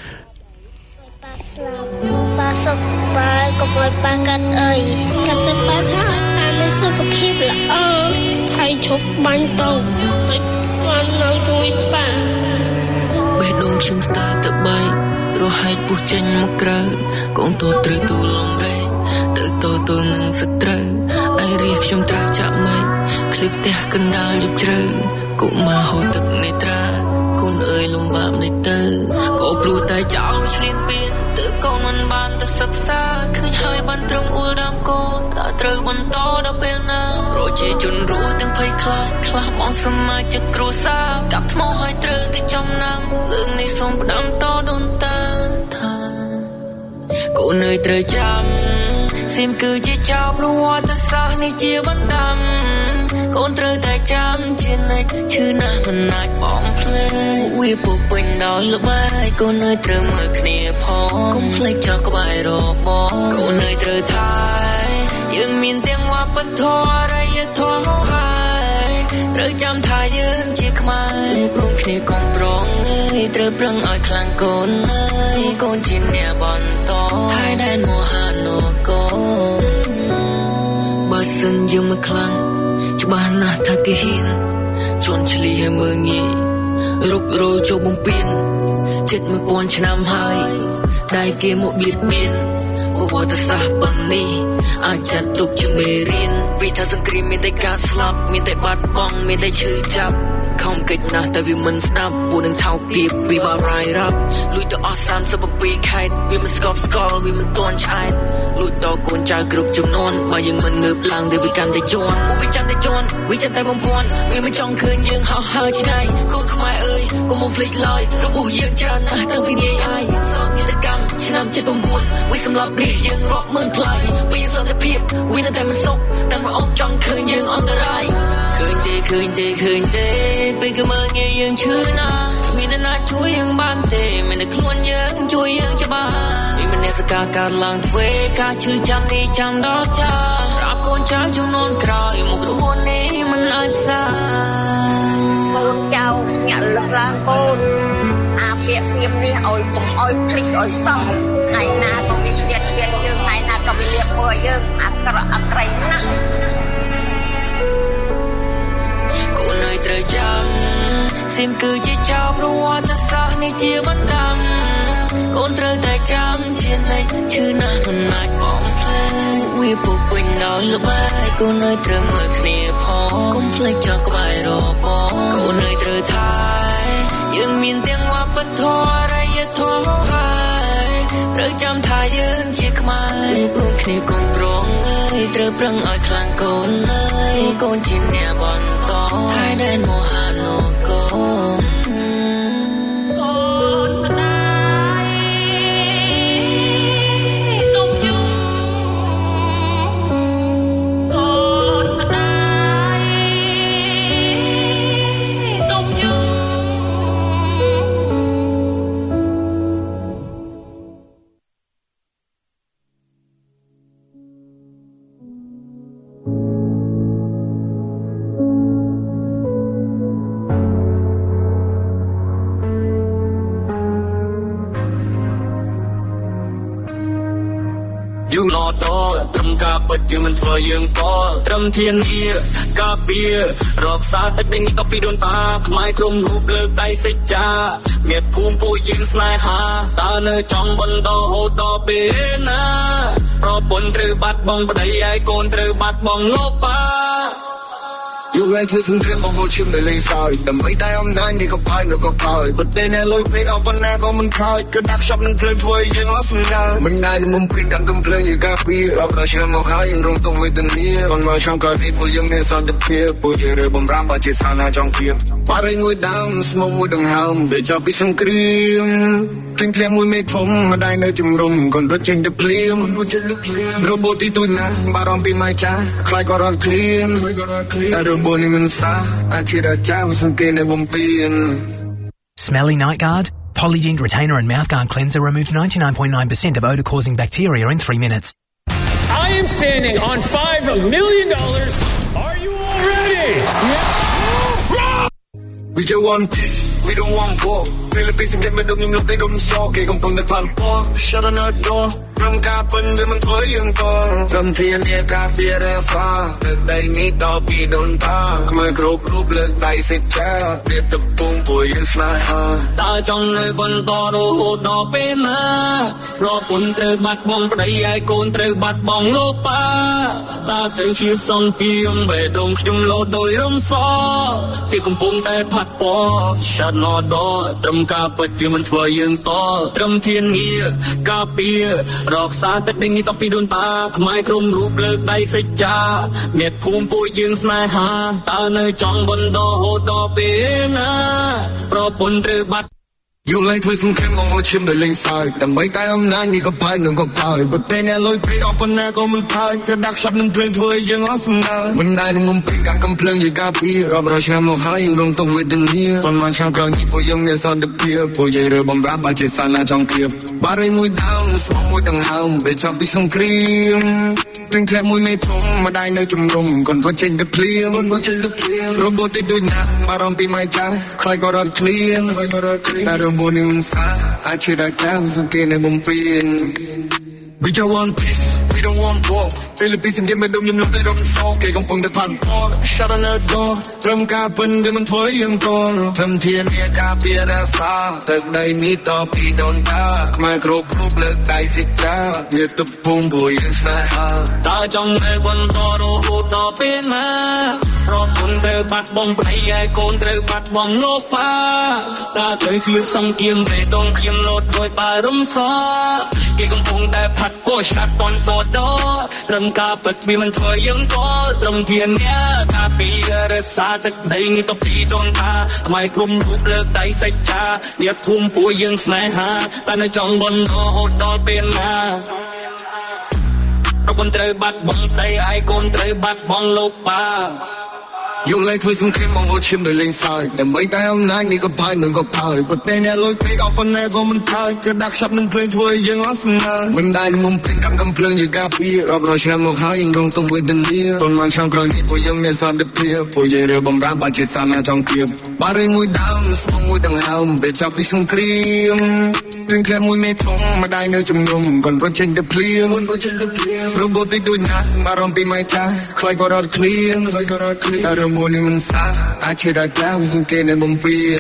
បាទសុខបាយកុំឲ្យប៉ាកាត់អីកាត់ទៅប៉ាថាឲ្យប៉ាមានសុខភាពល្អហើយឈប់បាញ់តោមិនបាននៅជួយប៉ាបេះដូងខ្ញុំស្ទើរទៅបែករហែកពុះចេញមកក្រៅកូនតូចត្រូវទូលំរែងទៅតទល់នឹងសត្រូវឯរាជខ្ញុំត្រូវចាក់មេឃឃ្លីបផ្ទះកណ្ដាលយប់ជ្រៅកុមារហូរទឹកនេត្រាកូនអើយលំបាកនេះទៅក៏ព្រោះតែចោលឆ្លៀនពៀនទើបកូនមិនបានទៅសិក្សាឃើញហើយបានត្រង់អួលត្រូវបន្តដល់ពេលណាប្រជាជនរស់ទាំងភ័យខ្លាចខ្លះបងសមាជិកគ្រួសារកាប់ថ្មឲ្យត្រូវទៅចំណាំរឿងនេះសូមផ្ដាំតដូនតាថាកូននៅត្រូវចាំសៀមគឺជាចៅប្រវត្តិសាស្ត្រនេះជាបណ្ដាំកូនត្រូវតែចាំជានិច្ចឈឺណាស់មិនអាចបងភ្លេចវាពុះពេញដោយល្បែងកូននៅត្រូវមើលគ្នាផងកុំភ្លេចចោលក្បែររបស់កូននៅត្រូវថែយើងមានទាំងវប្បធម៌អរិយធម៌ហើយត្រូវចាំថាយើងជាខ្មែរព្រមគ្នាកុំប្រងត្រូវប្រឹងឲ្យខ្លាំងកូនហើយកូនជាអ្នកបន្តថែដែនមហានគរបើសិនយើងមិនខ្លាំងច្បាស់ណាស់ថាគេហ៊ានជន់ឆ្លៀសមើងងាយរុករោចូលបំពេញជិត1000ឆ្នាំហើយដៃគេមកបៀតបៀនប្រវត្តិសាស្ត្រប៉ុណ្នេះអាចចាត់ទុកជាមេរៀនពីថាសង្គ្រាមមានតែការស្លាប់មានតែបាត់បង់មានតែឈឺចាប់ខំកិច្ចណាស់តែវាមិនស្ដាប់ពួកនឹងថោកទាបពីបារាយរ៉ាប់លួចទៅអស់37ខេត្តវាមិនស្កប់ស្កល់វាមិនទាន់ឆ្អែតលួចតកូនចៅគ្រប់ចំនួនបើយើងមិនងើបឡើងទេវាកាន់តែជន់វាចាំតែជន់វាចាំតែបំភាន់វាមិនចង់ឃើញយើងហោះហើរឆ្ងាយកូនខ្មែរអើយកុំភ្លេចឡើយរបួសយើងច្រើនណាស់តាំងពីនាយអាយសោកនាដកម្មឆ្នាំ79វាសម្លាប់រាជយើងរាប់ម៉ឺនផ្លៃវាសន្តិភាពវានៅតែមិនសុខតែមកអបចង់ឃើញយើងអន្តរាយឃើញទេពេលក៏មើលងាយយើងឈឺណាស់គ្មានអ្នកណាជួយយើងបានទេមានតែខ្លួនយើងជួយយើងច្បាស់វាមិនសកាកើតឡើងធ្វើការឈឺចាំនេះចាំដល់ចាប្រាប់កូនចៅជំនាន់ក្រោយមុខរបួសនេះមិនអាចផ្សាកូនចៅញាក់លឹកឡើងកូនអាពាក្យសៀមនេះឲ្យកុំឲ្យភ្លេចឲ្យសោះថ្ងៃណាក៏វាឆ្លៀតយើងថ្ងៃណាក៏វាលៀបមើលយើងអាក្រក់អាក្រៃណាស់កូននៅត្រូវចាំសៀមគឺជាចៅប្រវត្តិសាស្ត្រនេះជាបណ្ដាំកូនត្រូវតែចាំជានិច្ចឈឺណាស់មិនអាចបងភ្លេចវាពុះពេញដោយល្បែងកូននៅត្រូវមើលគ្នាផងកុំភ្លេចចោលក្បែររបស់កូននៅត្រូវថែយើងមានទាំងវប្បធម៌អរិយធម៌ហើយត្រូវចាំថាយើងជាខ្មែរព្រមគ្នាកុំប្រងត្រូវប្រឹងឲ្យខ្លាំងកូនហើយកូនជាអ្នកបន្តថែដែនមហានគរយើងមិនធ្វើយើងក៏ត្រឹមធានាការពាររកសារទឹកដីនេះក៏ពីដូនតាខ្មែរក្រុមរូបលើកដៃសេចក្ដីមានភូមិពួកយើងស្នេហាតើនៅចង់បន្តហូតដល់ពេលណាប្រពន្ធត្រូវបាត់បង់ប្តីហើយកូនត្រូវបាត់បង់លោកប៉ាอยู่ไว้ที่ซึ่งเรื่องของโบชิมในเลงซอยแต่ไม่ได้อำนาจนี่ก็พายแล้วก็พายประเด็นในลอยเพลงเอาปัญหาก็มันคอยก็ดักชอบนั่งเพลินถ้วยยังล้อสุดยามันง่ายในมุมเพลงกันกำเพลินอยู่กับพี่เราประชันมาหายังรงตรงไว้ตรงนี้ตอนมาช่างกายพี่ผู้ยังไม่สอนจะเพียบผู้ยังเรื่องบำราบาดเจ็บสานาจองเพียบปาริงวยดำสมองวยดังหามเบียจอบพิสังกรีมเพลงเทียมวยไม่ทมมาได้ในจุ่มรุมก่อนรถเจงจะเพลียมโรบอทที่ตุนนะบารอมปีไม่จ้าคล้ายก็รอนเคลียนแต่โรบอนี่มันซา Smelly Night Guard? Polydent Retainer and Mouthguard Cleanser removes 99.9% of odour-causing bacteria in 3 minutes. I am standing on $5 million. Are you all ready? Yeah. We don't want peace, we don't want war. Philippines and get me down, you know they don't shock. They come from the platform, shut on our door. រំការពេញវាមិនធ្វើយើងតរំធានាការពាររក្សាទឹកដីនេះតពីដូនតាខ្មែរគ្រប់រូបលើកដៃសេចក្ដីព្រៀបទៅពុំពួកយើងស្នេហាតើចង់នៅបន្តរហូតដល់ពេលណាប្រពន្ធត្រូវបាត់បង់ប្តីហើយកូនត្រូវបាត់បង់លោកប៉ាតើត្រូវជាសង្គ្រាមបេះដូងខ្ញុំលោតដោយរំសគេកំពុងតែផាត់ពណ៌ឆាត់ណដត្រឹមការពិតគឺមិនធ្វើយើងតត្រឹមធានាការពាររកសារទឹកដេញតពីដូនតាខ្មែរក្រុមរូបលើកដៃសេចក្ដីអ្នកភូមិពួកយើងស្នេហាតើនៅចង់បន្តហូតដល់ពេលណាប្រពន្ធត្រូវបាត់อยู่เลยធ្វើសំខាន់មកឈាមដោយលេងសើចដើម្បីតែអំណាចនេះក៏ផាយនឹងក៏ផាយប៉ុន្តែអ្នកលុយពេកអបណាក៏មិនផាយจะដាក់ខ្ចប់នឹងព្រឹងធ្វើយើងអស់សំណើមិនដែលនឹងមុំពេកកាន់កំភ្លើងជាការពីរាប់រយឆ្នាំមកហើយរងទុកវេទនាប៉ុន្មានឆ្នាំក្រោយនេះពួកយើងមានសន្តិភាពពួកយើងរើបំរាប់បើជាសាលាចង់គៀបបារីមួយដើមស្មោះមួយដង្ហើមពេលចាប់ពីសង្គ្រាមព្រឹងធ្លាក់មួយមេធំម្ដាយនៅជំរុំកូនរត់ចេញទៅភ្លៀងរបូតទីដូចណាបារម្ភពីម៉ែចាស់ខ្លាចក៏រត់ឃ្លៀងតែរបូតនេះមិនសាអាចជឿដល់តាមសង្កេតនៅបំពេញ We don't want peace we don't want war ពេលពីសង្កេតមិនដូចខ្ញុំលុបទៅរកសោកគេកំពុងតែផាត់ផោ Shut on the door ត្រឹមការពិនដែលមិនធ្វើយើងតរធម្មធានាការពាររក្សាទឹកដីនេះតពីដូនតាខ្មែរគ្រប់រូបលើកដៃសិក្សាវាទឹកភូមិពួកយើងស្នេហាតើចង់នៅបន្តរហូតដល់ពេលណាប្រពន្ធត្រូវបាត់បង់ប្តីហើយកូនត្រូវបាត់បង់លោកប៉ាតើត្រូវឃ្លាតសង្គ្រាមបេះដូងខ្ញុំលោតដោយបារម្ភសគេកំពុងតែផាត់ពោះឆាត់តន់តដរំការពិតវាមិនធ្វើយើងតត្រឹមធានាការពីរក្សាទឹកដីនេះទៅពីដូនតាខ្មែរក្រុមរូបលើកដៃសេចក្ដីអ្នកភូមិពួកយើងស្នេហាតែនៅចង់បន្តរហូតដល់ពេលណាប្រពន្ធត្រូវបាត់បង់ប្តីហើយកូនត្រូវបាត់បង់លោកប៉ាอยู่เลยធ្វើសំខាន់មកឈាមដោយលេងសើចដើម្បីតែអំណាចនេះក៏ផាយនឹងក៏ផាយប៉ុន្តែអ្នកលុយពេកអបណាក៏មិនផាយจะដាក់ខ្ចប់នឹងព្រេងធ្វើយើងអស់សំណើមិនដែលមុំពេកកាន់កំភ្លើងជាការពីរាប់រយឆ្នាំមកហើយយើងរងទុកវេទនាប៉ុន្មានឆ្នាំក្រោយនេះពួកយើងមានសន្តិភាពពួកយើងរើបំរាប់បើជាសាលាចង់គៀបបារីមួយដើមស្មោះមួយដង្ហើមពេលចាប់ពីសង្គ្រាមព្រឹងធ្លាក់មួយមេធំម្ដាយនៅជំនុំកូនរត់ចេញទៅភ្លៀងរបូតទីដូចណាបារម្ភពីម៉ែចាស់ខ្លាចក៏រត់ឃ្លៀងតែរមូលនេះមិនសាអាចជឿដល់តាមសង្កេតនៅបំពេញ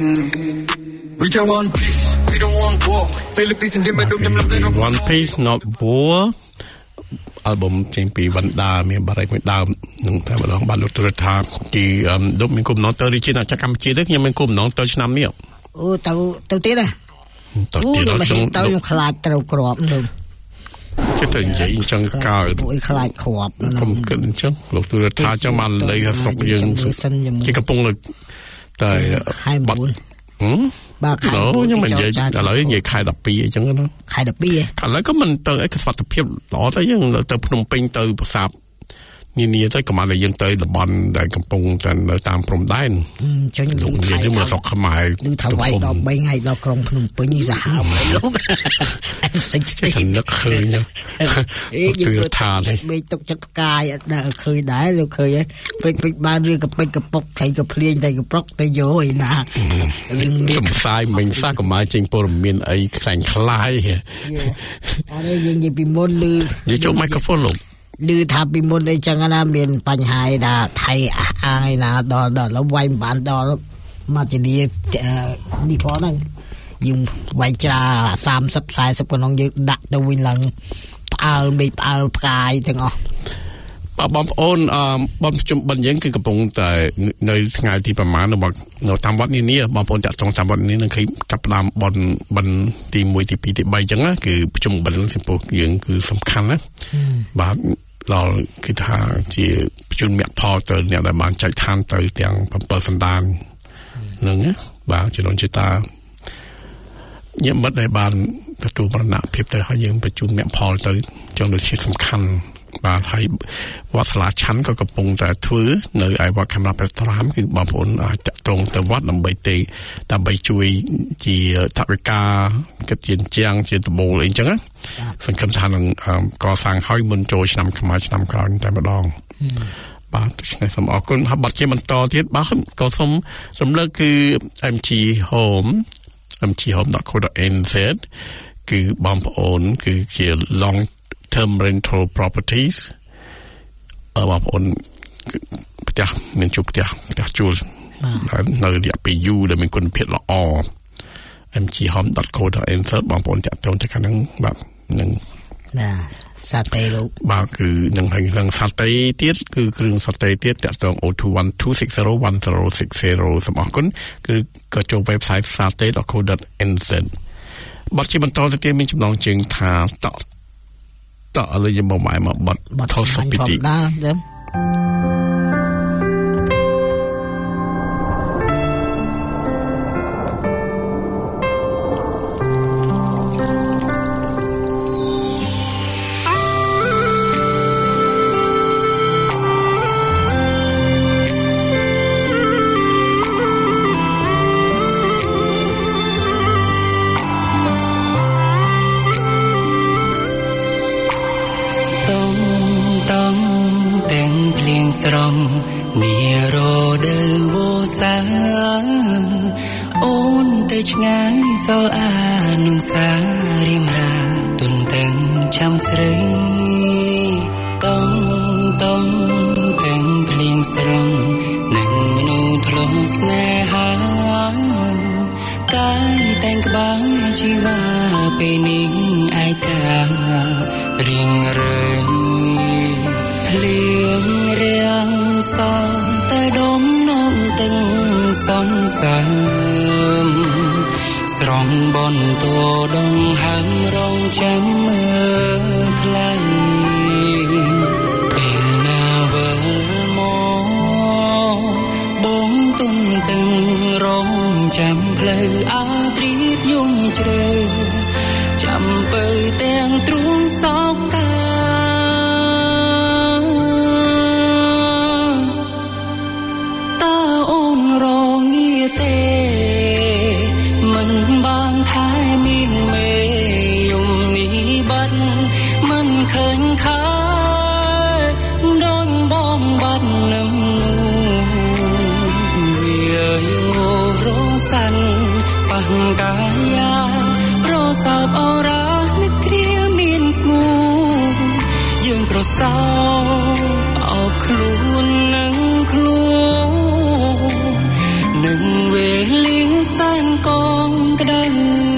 We don't want peace we don't want war ពេលពីសង្កេតមិនដូចខ្ញុំលុបទៅរក One Piece Not War អាល់ប៊ុមចេញពីវណ្ណដាមានបារីមួយដើមនឹងតែម្ដងបានលោកទូរថាទីដុំមានគុំណងទៅរាជាណាចក្រកម្ពុជាទេខ្ញុំមានគុំណងទៅឆ្នាំនេះអូទៅទៀតហ៎ទៅទៀតដល់ខ្ញុំខ្លាចត្រូវក្របនោះចិត្តទៅនិយាយអញ្ចឹងកើតពួកខ្លាចក្របកុំគិតអញ្ចឹងលោកទូរថាចឹងបានលេខស្រុកយើងជាកំពុងតែបាត់បាទខ្ញុំមិននិយាយឥឡូវនិយាយខែ12អញ្ចឹងណាខែ12ឥឡូវក៏មិនទៅអីសុខភាពល្អទៅយើងទៅភ្នំពេញទៅប្រាសាទនានាទៅកម្ពុជាយើងទៅតំបន់ដែលកំពុងតែនៅតាមព្រំដែនចឹងលោកនិយាយទៅមកស្រុកខ្មែរនឹងថាវាយដល់3ថ្ងៃដល់ក្រុងភ្នំពេញនេះសាហាវលោកសិចតែនឹកឃើញយើងថាមេទុកចិត្តផ្កាយអត់ដល់ឃើញដែរលោកឃើញហើយពេកបានរឿងកពេចកពុកថៃក៏ភ្លៀងតែកប្រុកទៅយោឯណាសំសាយមិញសាកម្មាចេញព័ត៌មានអីខ្លាញ់ខ្លាយអានេះយើងនិយាយពីមុនឬនិយាយចូលមីក្រូហ្វូនលោកឮថាពីមុនអីចឹងណាមានបញ្ហាថាថៃអះអាយណាដល់ឡូវវាយមិនបានដល់មកជានេះផងហ្នឹងយើងវាយច្រា30 40ក្នុងយើងដាក់ទៅវិញឡើងផ្អើលមេផ្អើលផ្កាយទាំងអស់បងប្អូនបងប្រជុំបិណ្ឌយើងគឺកំពុងតែនៅថ្ងៃទីប្រហែលនៅតាមវត្តនានាបងប្អូនតាក់ទងតាមវត្តនានានឹងឃើញចាប់ផ្ដើមបិណ្ឌទី1ទី2ទី3អញ្ចឹងណាគឺប្រជុំបិណ្ឌសម្ពោធយើងគឺសំខាន់ណាបាទដល់គឺថាជាប្រជុំអ្នកផលទៅអ្នកដែលបានចែកឋានទៅទាំង7សន្តានហ្នឹងណាបាទជាលោកជាតាញាតិមិត្តដែលបានទទួលមរណភាពទៅហើយយើងប្រជុំអ្នកផលទៅចង់ដូចជាសំខាន់បាទហើយវត្តសាលាឆាន់ក៏កំពុងតែធ្វើនៅឯវត្តខេមរៈព្រះត្រាមគឺបងប្អូនអាចតាក់ទងទៅវត្តដើម្បីជួយជាថវិកាគិតជាជាងជាដបូលអីចឹងណាសង្ឃឹមថានឹងកសាងឲ្យមុនចូលឆ្នាំខ្មែរឆ្នាំក្រោយតែម្ដងបាទដូច្នេះសូមអរគុណហើយបាត់ជាបន្តទៀតបាទក៏សូមរំលឹកគឺ mghome.co.nz គឺបងប្អូនគឺជា long term rental properties បងប្អូនផ្ទះមានជួបផ្ទះជួលនៅរយៈពេលយូរដែលមានគុណភាពល្អ mghome.co.nz បងប្អូនតាក់ទងទៅខាងហ្នឹងបាទនឹងសាតេលោកបាទគឺនឹងហើយនឹងសាតេទៀតគឺគ្រឿងសាតេទៀតតាក់ទង 021260160 សូមអរគុណគឺក៏ចូល website satay.co.nz បទជាបន្តទៅទៀតមានចំណងជើងថាតឥឡូវយើងមកបទថតសុពិតិឆ្ងាយសល់អានឹងសារិមរាទុនទាំងចាំស្រីតងទាំងភ្លៀងស្រងនឹងមនុស្សធ្លុំស្នេហាកាយតែងក្បាយជីវ៉ាពេលនេះឯការៀងរើភ្លៀងរាំងសល់តែដុំនំទាំងសន្សាមស្រងបនតដងហាំរងចាំមើលថ្លៃពេលណាវើមកបងទុនទាំងរងចាំផ្លូវអាត្រៀបយំជ្រៅចាំពើទាំងទ្រូងសោកកាតើអូនរងងារទេមិនបានថែមានមេយំនេះបាត់មិនឃើញខាដូនបងបាត់នឹមវាយរសាន់បះកាយារសើបអរ៉ានឹកគ្រាមានស្ងួនយើងប្រសោអោបខ្លួននឹងខ្លួននឹងវេលាសានកងក្តៅ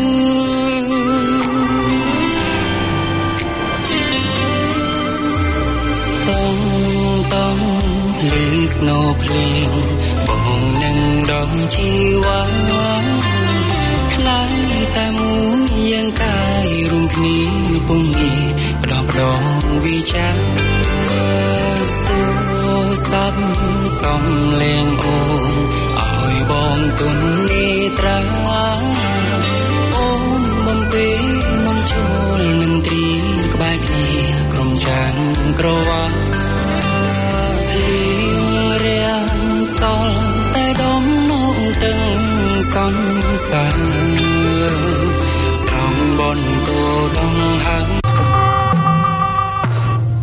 តងលឺស្នូភ្លៀងបងនឹងដងជីវ៉ាខ្លាយតែមួយយ៉ាងកាយរួមគ្នាពុំងាផ្ដោងវិចារសូសាប់សំលេងអូនឲ្យបងទុននេត្រាអូនបំពេមិនចូលនឹងទ្រីក្បែរគ្នាក្រុមចានក្រវ៉ាលៀងរាំងសល់តែដុំនំទាំងសន្សារស្រងបនតដងហាំ